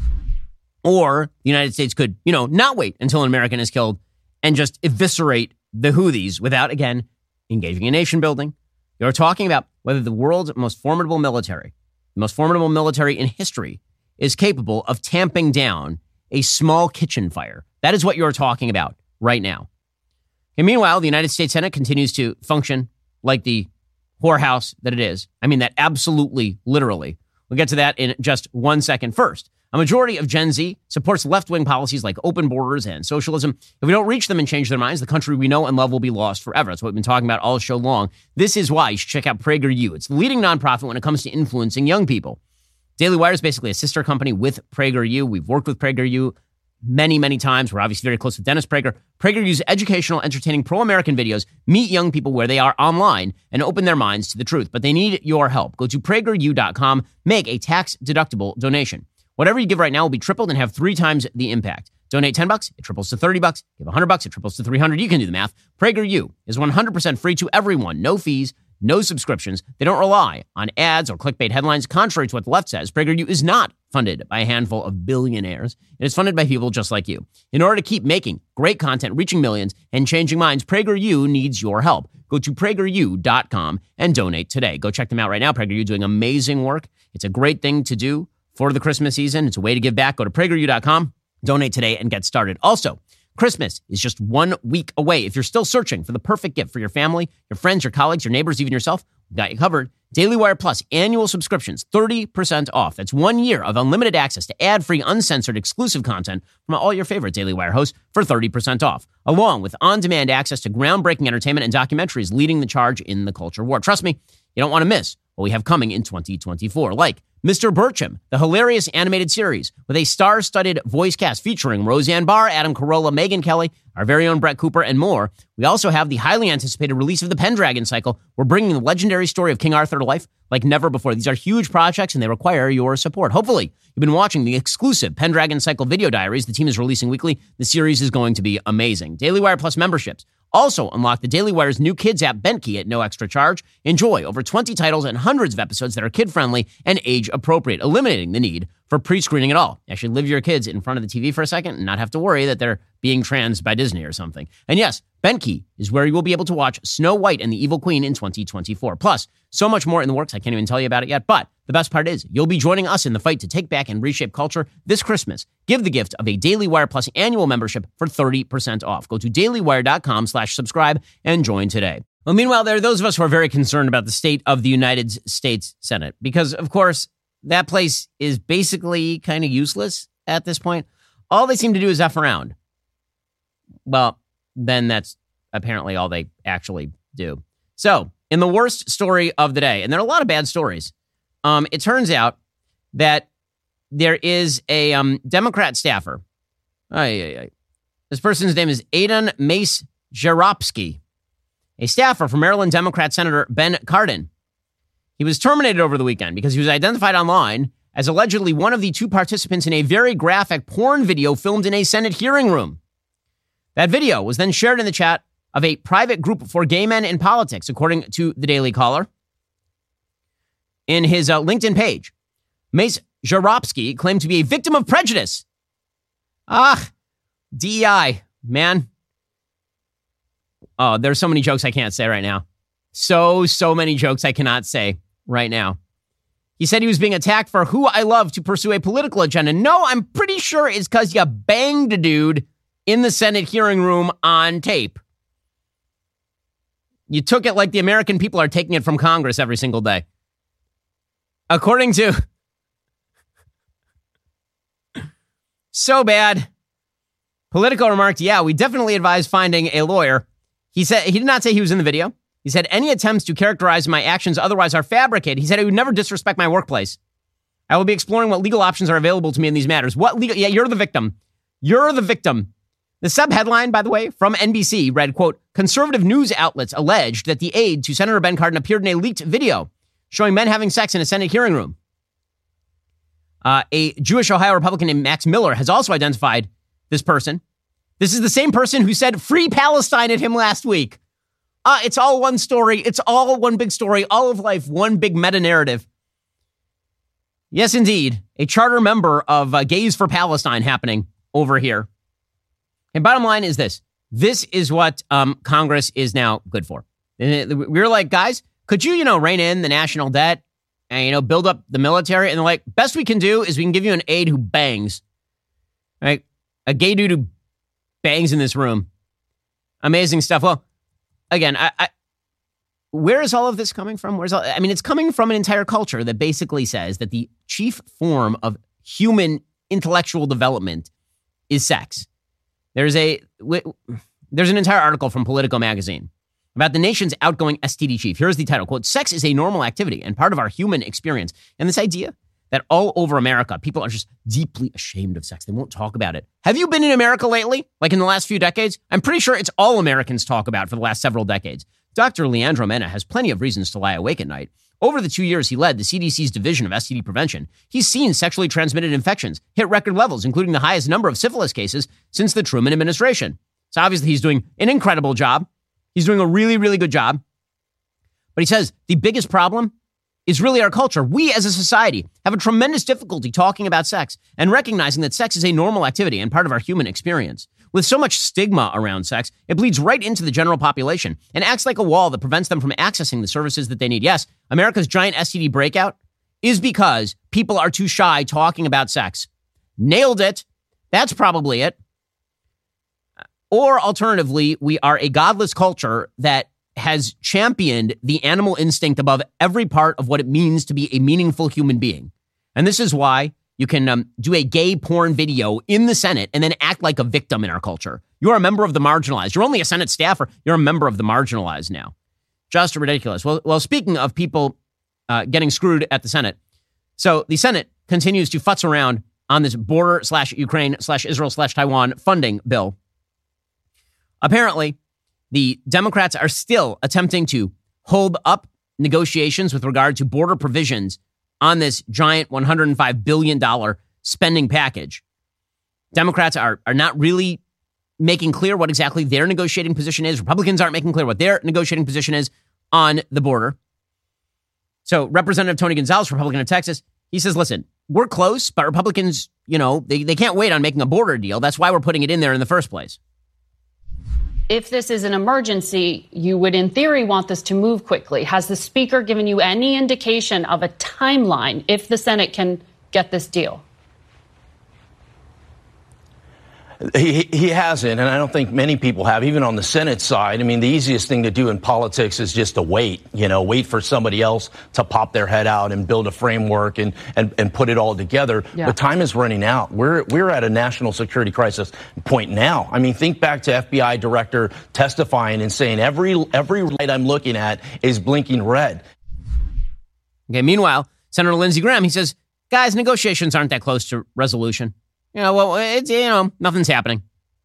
Or the United States could, not wait until an American is killed and just eviscerate the Houthis without, again, engaging in nation building. You're talking about whether the world's most formidable military, the most formidable military in history, is capable of tamping down a small kitchen fire. That is what you're talking about right now. And meanwhile, the United States Senate continues to function like the whorehouse that it is. I mean that absolutely, literally. We'll get to that in just 1 second. First, a majority of Gen Z supports left-wing policies like open borders and socialism. If we don't reach them and change their minds, the country we know and love will be lost forever. That's what we've been talking about all show long. This is why you should check out PragerU. It's the leading nonprofit when it comes to influencing young people. Daily Wire is basically a sister company with PragerU. We've worked with PragerU many, many times. We're obviously very close with Dennis Prager. PragerU's educational, entertaining, pro-American videos meet young people where they are online and open their minds to the truth. But they need your help. Go to PragerU.com, make a tax-deductible donation. Whatever you give right now will be tripled and have 3 times the impact. Donate $10, it triples to $30. Give $100, it triples to $300. You can do the math. PragerU is 100% free to everyone. No fees, no subscriptions. They don't rely on ads or clickbait headlines. Contrary to what the left says, PragerU is not funded by a handful of billionaires. It is funded by people just like you. In order to keep making great content, reaching millions, and changing minds, PragerU needs your help. Go to PragerU.com and donate today. Go check them out right now. PragerU doing amazing work. It's a great thing to do for the Christmas season. It's a way to give back. Go to PragerU.com, donate today, and get started. Also, Christmas is just 1 week away. If you're still searching for the perfect gift for your family, your friends, your colleagues, your neighbors, even yourself, we've got you covered. Daily Wire Plus annual subscriptions, 30% off. That's 1 year of unlimited access to ad-free, uncensored, exclusive content from all your favorite Daily Wire hosts for 30% off, along with on-demand access to groundbreaking entertainment and documentaries leading the charge in the culture war. Trust me, you don't want to miss what we have coming in 2024, like Mr. Burcham, the hilarious animated series with a star-studded voice cast featuring Roseanne Barr, Adam Carolla, Megyn Kelly, our very own Brett Cooper, and more. We also have the highly anticipated release of the Pendragon cycle. We're bringing the legendary story of King Arthur to life like never before. These are huge projects, and they require your support. Hopefully, you've been watching the exclusive Pendragon cycle video diaries the team is releasing weekly. The series is going to be amazing. Daily Wire Plus memberships also unlock the Daily Wire's new kids app, Bentkey, at no extra charge. Enjoy over 20 titles and hundreds of episodes that are kid-friendly and age-appropriate, eliminating the need for pre-screening at all. Actually, live your kids in front of the TV for a second and not have to worry that they're being trans by Disney or something. And yes, Bentkey is where you will be able to watch Snow White and the Evil Queen in 2024. Plus, so much more in the works. I can't even tell you about it yet. But the best part is you'll be joining us in the fight to take back and reshape culture this Christmas. Give the gift of a Daily Wire Plus annual membership for 30% off. Go to dailywire.com/subscribe and join today. Well, meanwhile, there are those of us who are very concerned about the state of the United States Senate because, of course, that place is basically kind of useless at this point. All they seem to do is F around. Well, then that's apparently all they actually do. So, in the worst story of the day, and there are a lot of bad stories, it turns out that there is a Democrat staffer. This person's name is Aidan Mace-Jarofsky, a staffer for Maryland Democrat Senator Ben Cardin. He was terminated over the weekend because he was identified online as allegedly one of the two participants in a very graphic porn video filmed in a Senate hearing room. That video was then shared in the chat of a private group for gay men in politics, according to the Daily Caller. In his LinkedIn page, Mace-Jarofsky claimed to be a victim of prejudice. DEI, man. Oh, there's so many jokes I can't say right now. So many jokes I cannot say right now. He said he was being attacked for who I love to pursue a political agenda. No, I'm pretty sure it's because you banged a dude in the Senate hearing room on tape. You took it like the American people are taking it from Congress every single day. According to... So bad. Politico remarked, yeah, we definitely advise finding a lawyer. He said he did not say he was in the video. He said, any attempts to characterize my actions otherwise are fabricated. He said I would never disrespect my workplace. I will be exploring what legal options are available to me in these matters. What legal... Yeah, you're the victim. You're the victim. The subheadline, by the way, from NBC read, quote, conservative news outlets alleged that the aide to Senator Ben Cardin appeared in a leaked video showing men having sex in a Senate hearing room. A Jewish Ohio Republican named Max Miller has also identified this person. This is the same person who said free Palestine at him last week. It's all one story. It's all one big story. All of life, one big meta-narrative. Yes, indeed. A charter member of Gays for Palestine happening over here. And bottom line is this. This is what Congress is now good for. We're like, guys, could you, rein in the national debt and, build up the military? And they're like, best we can do is we can give you an aide who bangs. Right? A gay dude who bangs in this room. Amazing stuff. Well, again, where is all of this coming from? It's coming from an entire culture that basically says that the chief form of human intellectual development is sex. There's an entire article from Politico magazine about the nation's outgoing STD chief. Here's the title, quote, sex is a normal activity and part of our human experience. And this idea that all over America, people are just deeply ashamed of sex. They won't talk about it. Have you been in America lately? Like in the last few decades? I'm pretty sure it's all Americans talk about for the last several decades. Dr. Leandro Mena has plenty of reasons to lie awake at night. Over the 2 years he led the CDC's Division of STD Prevention, he's seen sexually transmitted infections hit record levels, including the highest number of syphilis cases since the Truman administration. So obviously he's doing an incredible job. He's doing a really, really good job. But he says the biggest problem is really our culture. We as a society have a tremendous difficulty talking about sex and recognizing that sex is a normal activity and part of our human experience. With so much stigma around sex, it bleeds right into the general population and acts like a wall that prevents them from accessing the services that they need. Yes, America's giant STD breakout is because people are too shy talking about sex. Nailed it. That's probably it. Or alternatively, we are a godless culture that has championed the animal instinct above every part of what it means to be a meaningful human being. And this is why you can do a gay porn video in the Senate and then act like a victim in our culture. You're a member of the marginalized. You're only a Senate staffer. You're a member of the marginalized now. Just ridiculous. Well, speaking of people getting screwed at the Senate, so the Senate continues to futz around on this border/Ukraine/Israel/Taiwan funding bill. Apparently, the Democrats are still attempting to hold up negotiations with regard to border provisions on this giant $105 billion spending package. Democrats are not really making clear what exactly their negotiating position is. Republicans aren't making clear what their negotiating position is on the border. So Representative Tony Gonzalez, Republican of Texas, he says, listen, we're close, but Republicans, they can't wait on making a border deal. That's why we're putting it in there in the first place. If this is an emergency, you would, in theory, want this to move quickly. Has the Speaker given you any indication of a timeline if the Senate can get this deal? He hasn't, and I don't think many people have, even on the Senate side. I mean, the easiest thing to do in politics is just to wait for somebody else to pop their head out and build a framework and put it all together. Yeah. But time is running out. We're at a national security crisis point now. I mean, think back to FBI director testifying and saying every light I'm looking at is blinking red. Okay. Meanwhile, Senator Lindsey Graham, he says, guys, negotiations aren't that close to resolution. It's, nothing's happening.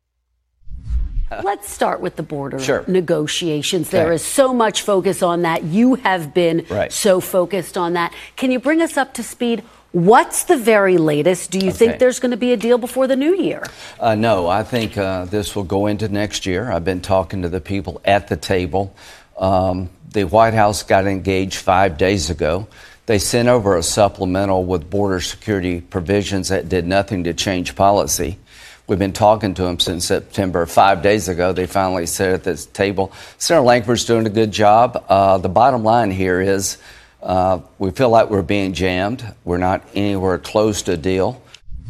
Let's start with the border negotiations. Okay. There is so much focus on that. You have been so focused on that. Can you bring us up to speed? What's the very latest? Do you think there's going to be a deal before the new year? No, I think this will go into next year. I've been talking to the people at the table. The White House got engaged 5 days ago. They sent over a supplemental with border security provisions that did nothing to change policy. We've been talking to them since September. 5 days ago, they finally sat at this table. Senator Lankford's doing a good job. The bottom line here is we feel like we're being jammed. We're not anywhere close to a deal.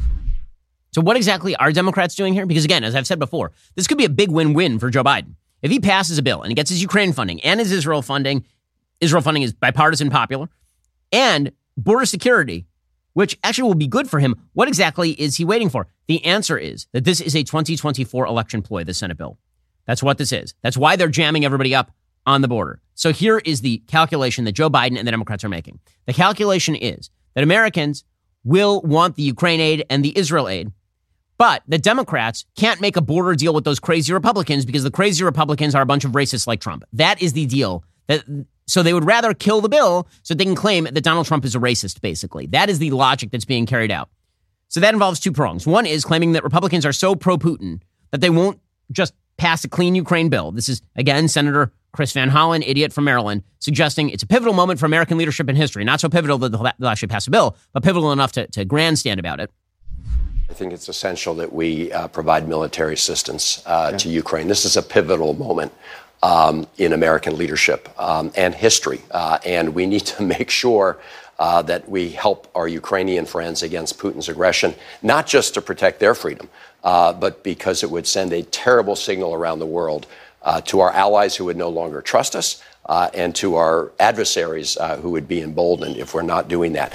So what exactly are Democrats doing here? Because again, as I've said before, this could be a big win-win for Joe Biden. If he passes a bill and he gets his Ukraine funding and his Israel funding is bipartisan popular, and border security, which actually will be good for him, what exactly is he waiting for? The answer is that this is a 2024 election ploy, the Senate bill. That's what this is. That's why they're jamming everybody up on the border. So here is the calculation that Joe Biden and the Democrats are making. The calculation is that Americans will want the Ukraine aid and the Israel aid, but the Democrats can't make a border deal with those crazy Republicans because the crazy Republicans are a bunch of racists like Trump. That is the deal. So they would rather kill the bill so they can claim that Donald Trump is a racist, basically. That is the logic that's being carried out. So that involves two prongs. One is claiming that Republicans are so pro-Putin that they won't just pass a clean Ukraine bill. This is, again, Senator Chris Van Hollen, idiot from Maryland, suggesting it's a pivotal moment for American leadership in history. Not so pivotal that they'll actually pass a bill, but pivotal enough to grandstand about it. I think it's essential that we provide military assistance to Ukraine. This is a pivotal moment in American leadership and history. And we need to make sure that we help our Ukrainian friends against Putin's aggression, not just to protect their freedom, but because it would send a terrible signal around the world to our allies who would no longer trust us and to our adversaries who would be emboldened if we're not doing that.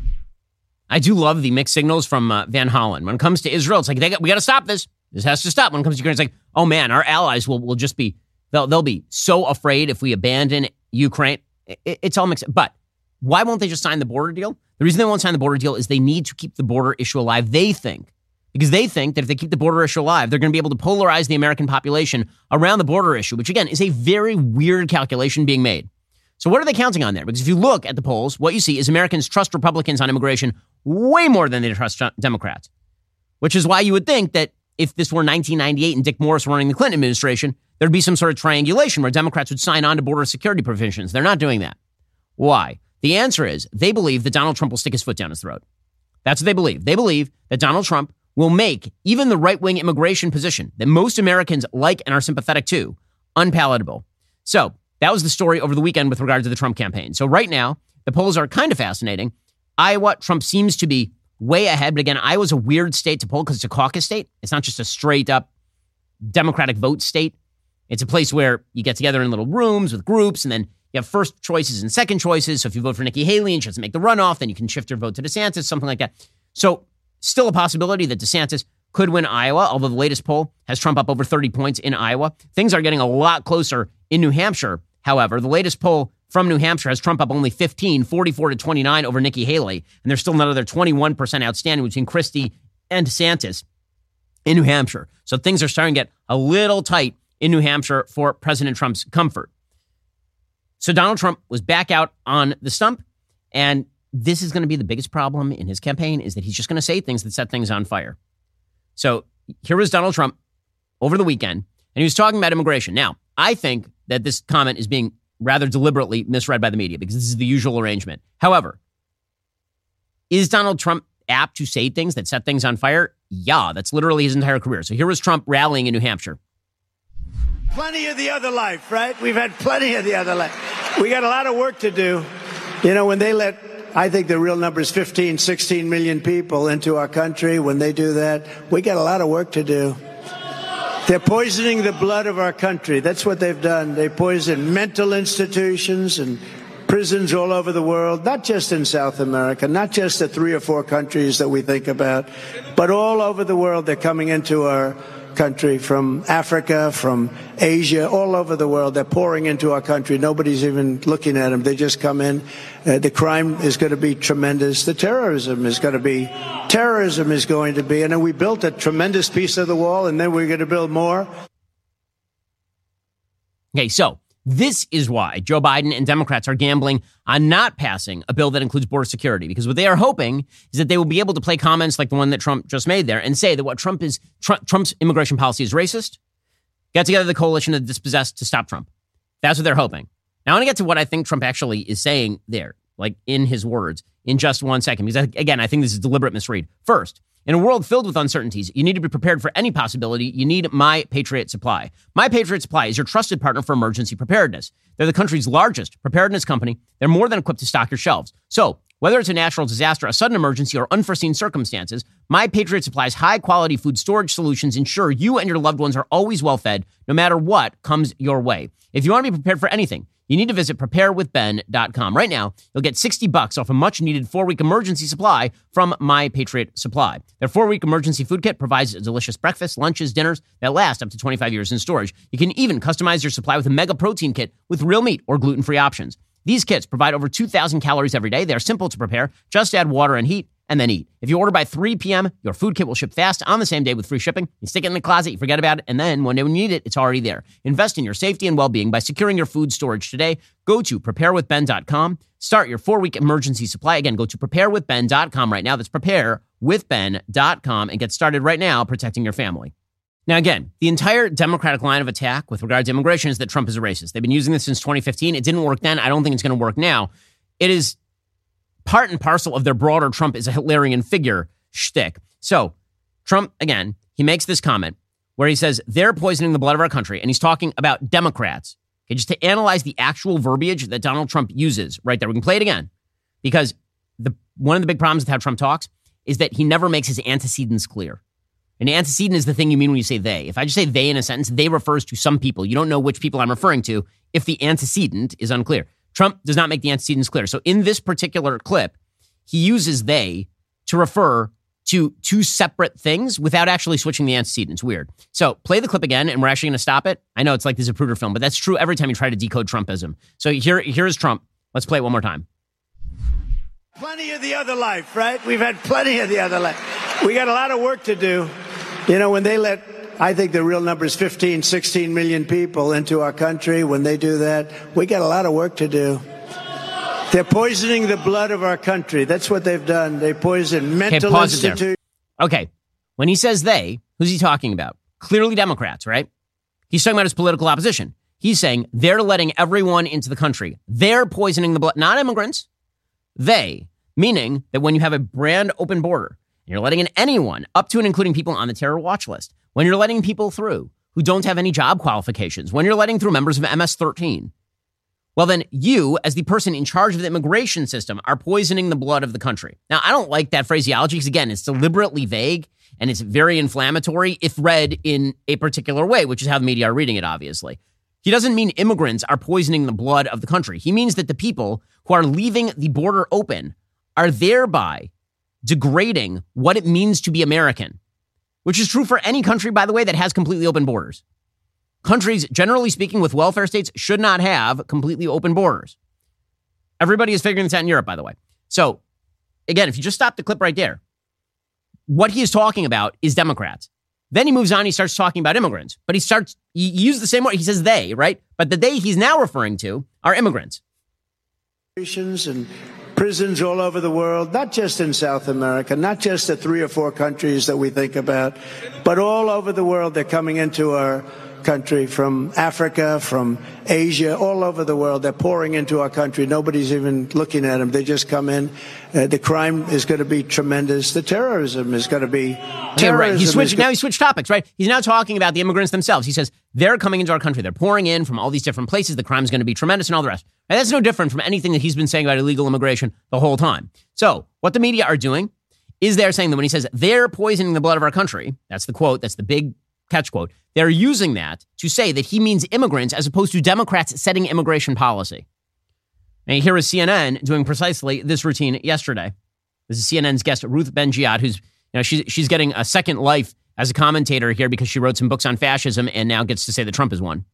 I do love the mixed signals from Van Hollen. When it comes to Israel, it's like, we got to stop this. This has to stop. When it comes to Ukraine, it's like, oh man, our allies will just be, they'll be so afraid if we abandon Ukraine. It's all mixed. But why won't they just sign the border deal? The reason they won't sign the border deal is they need to keep the border issue alive. Because they think that if they keep the border issue alive, they're going to be able to polarize the American population around the border issue, which again is a very weird calculation being made. So what are they counting on there? Because if you look at the polls, what you see is Americans trust Republicans on immigration way more than they trust Democrats, which is why you would think that if this were 1998 and Dick Morris running the Clinton administration, there'd be some sort of triangulation where Democrats would sign on to border security provisions. They're not doing that. Why? The answer is they believe that Donald Trump will stick his foot down his throat. That's what they believe. They believe that Donald Trump will make even the right-wing immigration position that most Americans like and are sympathetic to unpalatable. So that was the story over the weekend with regard to the Trump campaign. So right now, the polls are kind of fascinating. Iowa, Trump seems to be way ahead. But again, Iowa's a weird state to poll because it's a caucus state. It's not just a straight-up Democratic vote state. It's a place where you get together in little rooms with groups, and then you have first choices and second choices. So if you vote for Nikki Haley and she doesn't make the runoff, then you can shift your vote to DeSantis, something like that. So still a possibility that DeSantis could win Iowa, although the latest poll has Trump up over 30 points in Iowa. Things are getting a lot closer in New Hampshire. However, the latest poll from New Hampshire has Trump up only 15, 44-29 over Nikki Haley. And there's still another 21% outstanding between Christie and DeSantis in New Hampshire. So things are starting to get a little tight in New Hampshire for President Trump's comfort. So Donald Trump was back out on the stump, and this is going to be the biggest problem in his campaign, is that he's just going to say things that set things on fire. So here was Donald Trump over the weekend, and he was talking about immigration. Now, I think that this comment is being rather deliberately misread by the media because this is the usual arrangement. However, is Donald Trump apt to say things that set things on fire? Yeah, that's literally his entire career. So here was Trump rallying in New Hampshire. Plenty of the other life, right? We've had plenty of the other life. We got a lot of work to do. You know, when they let, I think the real number is 15, 16 million people into our country, when they do that, we got a lot of work to do. They're poisoning the blood of our country. That's what they've done. They poison mental institutions and prisons all over the world, not just in South America, not just the 3 or 4 countries that we think about, but all over the world. They're coming into our country from Africa, from Asia, all over the world. They're pouring into our country. Nobody's even looking at them. They just come in. The crime is going to be tremendous. The terrorism is going to be. And then we built a tremendous piece of the wall, and then we're going to build more. Okay, so this is why Joe Biden and Democrats are gambling on not passing a bill that includes border security, because what they are hoping is that they will be able to play comments like the one that Trump just made there and say that what Trump's immigration policy is racist. Get together the coalition of the dispossessed to stop Trump. That's what they're hoping. Now I want to get to what I think Trump actually is saying there, like in his words, in just one second, because again, I think this is a deliberate misread. First, in a world filled with uncertainties, you need to be prepared for any possibility. You need My Patriot Supply. My Patriot Supply is your trusted partner for emergency preparedness. They're the country's largest preparedness company. They're more than equipped to stock your shelves. So whether it's a natural disaster, a sudden emergency, or unforeseen circumstances, My Patriot Supply's high-quality food storage solutions ensure you and your loved ones are always well-fed, no matter what comes your way. If you want to be prepared for anything, you need to visit preparewithben.com. Right now, you'll get $60 off a much-needed 4-week emergency supply from My Patriot Supply. Their 4-week emergency food kit provides delicious breakfasts, lunches, dinners that last up to 25 years in storage. You can even customize your supply with a mega protein kit with real meat or gluten-free options. These kits provide over 2,000 calories every day. They are simple to prepare. Just add water and heat, and then eat. If you order by 3 p.m., your food kit will ship fast on the same day with free shipping. You stick it in the closet, you forget about it, and then one day when you need it, it's already there. Invest in your safety and well-being by securing your food storage today. Go to preparewithben.com. Start your 4-week emergency supply. Again, go to preparewithben.com right now. That's preparewithben.com and get started right now protecting your family. Now, again, the entire Democratic line of attack with regard to immigration is that Trump is a racist. They've been using this since 2015. It didn't work then. I don't think it's going to work now. It is part and parcel of their broader Trump is a Hitlerian figure shtick. So Trump, again, he makes this comment where he says they're poisoning the blood of our country, and he's talking about Democrats. Okay, just to analyze the actual verbiage that Donald Trump uses right there. We can play it again because one of the big problems with how Trump talks is that he never makes his antecedents clear. An antecedent is the thing you mean when you say they. If I just say they in a sentence, they refers to some people. You don't know which people I'm referring to if the antecedent is unclear. Trump does not make the antecedents clear. So in this particular clip, he uses they to refer to 2 separate things without actually switching the antecedents. Weird. So play the clip again, and we're actually going to stop it. I know it's like the Zapruder film, but that's true every time you try to decode Trumpism. So here's Trump. Let's play it one more time. Plenty of the other life, right? We've had plenty of the other life. We got a lot of work to do. You know, when they let, I think the real number is 15, 16 million people into our country, when they do that, we got a lot of work to do. They're poisoning the blood of our country. That's what they've done. They poison mental institutions. Okay. When he says they, who's he talking about? Clearly Democrats, right? He's talking about his political opposition. He's saying they're letting everyone into the country. They're poisoning the blood, not immigrants. They, meaning that when you have a brand open border, and you're letting in anyone, up to and including people on the terror watch list, when you're letting people through who don't have any job qualifications, when you're letting through members of MS-13, well, then you, as the person in charge of the immigration system, are poisoning the blood of the country. Now, I don't like that phraseology because, again, it's deliberately vague and it's very inflammatory if read in a particular way, which is how the media are reading it, obviously. He doesn't mean immigrants are poisoning the blood of the country. He means that the people who are leaving the border open are thereby degrading what it means to be American, which is true for any country, by the way, that has completely open borders. Countries, generally speaking, with welfare states should not have completely open borders. Everybody is figuring this out in Europe, by the way. So, again, if you just stop the clip right there, what he is talking about is Democrats. Then he moves on, he starts talking about immigrants. But he uses the same word. He says they, right? But the they he's now referring to are immigrants. And prisons all over the world, not just in South America, not just the 3 or 4 countries that we think about, but all over the world. They're coming into our country from Africa, from Asia, all over the world. They're pouring into our country. Nobody's even looking at them. They just come in. The crime is going to be tremendous. The terrorism is going to be right. He switched topics, right? He's now talking about the immigrants themselves. He says they're coming into our country. They're pouring in from all these different places. The crime is going to be tremendous and all the rest. And that's no different from anything that he's been saying about illegal immigration the whole time. So what the media are doing is they're saying that when he says they're poisoning the blood of our country, that's the quote, that's the big catch quote, they're using that to say that he means immigrants as opposed to Democrats setting immigration policy. And here is CNN doing precisely this routine yesterday. This is CNN's guest, Ruth Ben-Ghiat, who's, she's getting a second life as a commentator here because she wrote some books on fascism and now gets to say that Trump has won.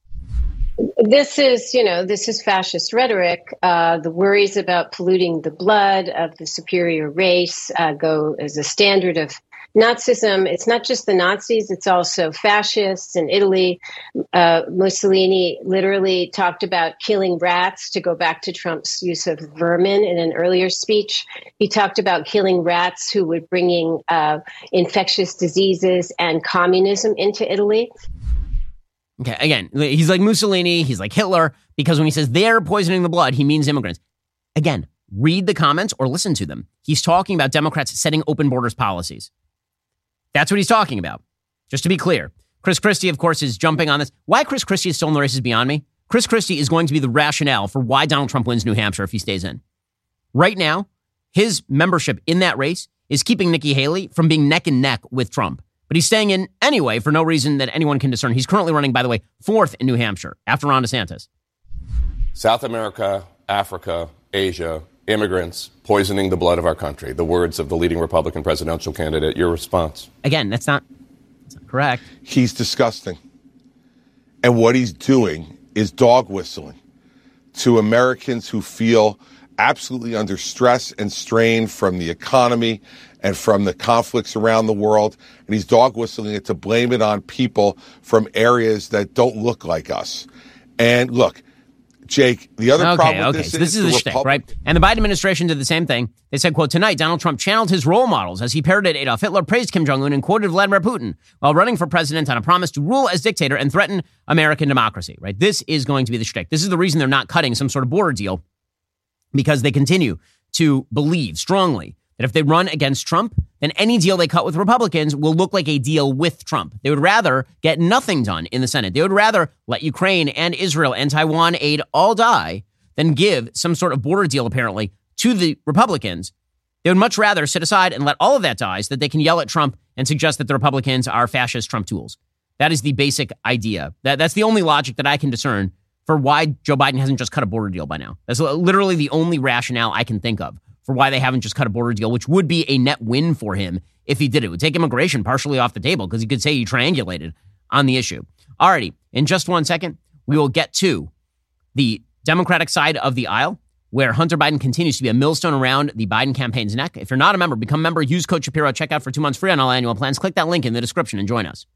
This is fascist rhetoric. The worries about polluting the blood of the superior race go as a standard of Nazism. It's not just the Nazis, it's also fascists in Italy. Mussolini literally talked about killing rats, to go back to Trump's use of vermin in an earlier speech. He talked about killing rats who were bringing infectious diseases and communism into Italy. Okay, again, he's like Mussolini, he's like Hitler, because when he says they're poisoning the blood, he means immigrants. Again, read the comments or listen to them. He's talking about Democrats setting open borders policies. That's what he's talking about. Just to be clear, Chris Christie, of course, is jumping on this. Why Chris Christie is still in the race is beyond me. Chris Christie is going to be the rationale for why Donald Trump wins New Hampshire if he stays in. Right now, his membership in that race is keeping Nikki Haley from being neck and neck with Trump. But he's staying in anyway for no reason that anyone can discern. He's currently running, by the way, 4th in New Hampshire after Ron DeSantis. South America, Africa, Asia, immigrants poisoning the blood of our country. The words of the leading Republican presidential candidate. Your response? Again, that's not correct. He's disgusting. And what he's doing is dog whistling to Americans who feel absolutely under stress and strain from the economy and from the conflicts around the world. And he's dog whistling it to blame it on people from areas that don't look like us. And look, Jake, the other problem with this so this is the shtick, right? And the Biden administration did the same thing. They said, quote, tonight, Donald Trump channeled his role models as he parroted Adolf Hitler, praised Kim Jong-un, and quoted Vladimir Putin while running for president on a promise to rule as dictator and threaten American democracy, right? This is going to be the shtick. This is the reason they're not cutting some sort of border deal, because they continue to believe strongly that if they run against Trump, then any deal they cut with Republicans will look like a deal with Trump. They would rather get nothing done in the Senate. They would rather let Ukraine and Israel and Taiwan aid all die than give some sort of border deal, apparently, to the Republicans. They would much rather sit aside and let all of that die so that they can yell at Trump and suggest that the Republicans are fascist Trump tools. That is the basic idea. That's the only logic that I can discern for why Joe Biden hasn't just cut a border deal by now. That's literally the only rationale I can think of for why they haven't just cut a border deal, which would be a net win for him if he did it. It would take immigration partially off the table because he could say he triangulated on the issue. Alrighty, in just 1 second, we will get to the Democratic side of the aisle, where Hunter Biden continues to be a millstone around the Biden campaign's neck. If you're not a member, become a member. Use code Shapiro. Check out for 2 months free on all annual plans. Click that link in the description and join us.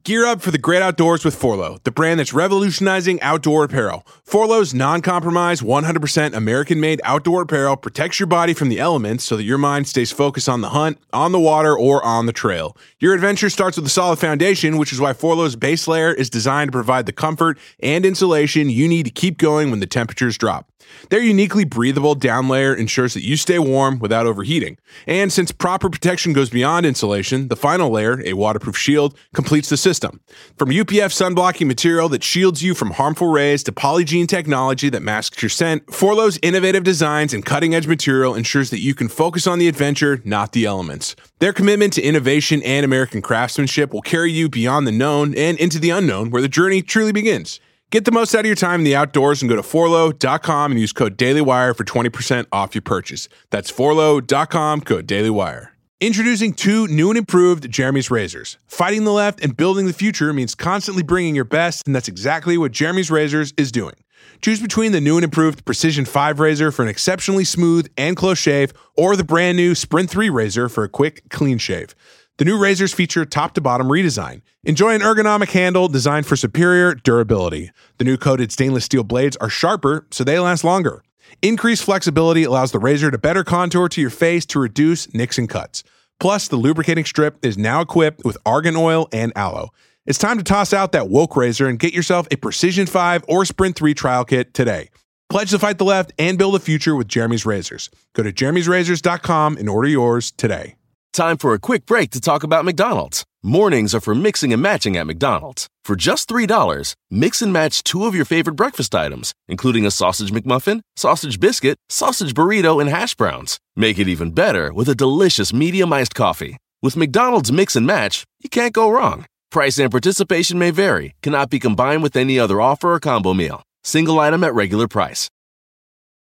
Gear up for the great outdoors with Forloh, the brand that's revolutionizing outdoor apparel. Forloh's non-compromise, 100% American-made outdoor apparel protects your body from the elements so that your mind stays focused on the hunt, on the water, or on the trail. Your adventure starts with a solid foundation, which is why Forloh's base layer is designed to provide the comfort and insulation you need to keep going when the temperatures drop. Their uniquely breathable down layer ensures that you stay warm without overheating. And since proper protection goes beyond insulation, the final layer, a waterproof shield, completes the system. From UPF sunblocking material that shields you from harmful rays to Polygene technology that masks your scent, Forloh's innovative designs and cutting-edge material ensures that you can focus on the adventure, not the elements. Their commitment to innovation and American craftsmanship will carry you beyond the known and into the unknown, where the journey truly begins. Get the most out of your time in the outdoors and go to forloh.com and use code DailyWire for 20% off your purchase. That's forloh.com, code DailyWire. Introducing two new and improved Jeremy's Razors. Fighting the left and building the future means constantly bringing your best, and that's exactly what Jeremy's Razors is doing. Choose between the new and improved Precision 5 razor for an exceptionally smooth and close shave, or the brand new Sprint 3 razor for a quick, clean shave. The new razors feature top-to-bottom redesign. Enjoy an ergonomic handle designed for superior durability. The new coated stainless steel blades are sharper, so they last longer. Increased flexibility allows the razor to better contour to your face to reduce nicks and cuts. Plus, the lubricating strip is now equipped with argan oil and aloe. It's time to toss out that woke razor and get yourself a Precision 5 or Sprint 3 trial kit today. Pledge to fight the left and build a future with Jeremy's Razors. Go to jeremy'srazors.com and order yours today. Time for a quick break to talk about McDonald's. Mornings are for mixing and matching at McDonald's. For just $3, mix and match two of your favorite breakfast items, including a sausage McMuffin, sausage biscuit, sausage burrito, and hash browns. Make it even better with a delicious medium iced coffee. With McDonald's Mix and Match, you can't go wrong. Price and participation may vary, cannot be combined with any other offer or combo meal. Single item at regular price.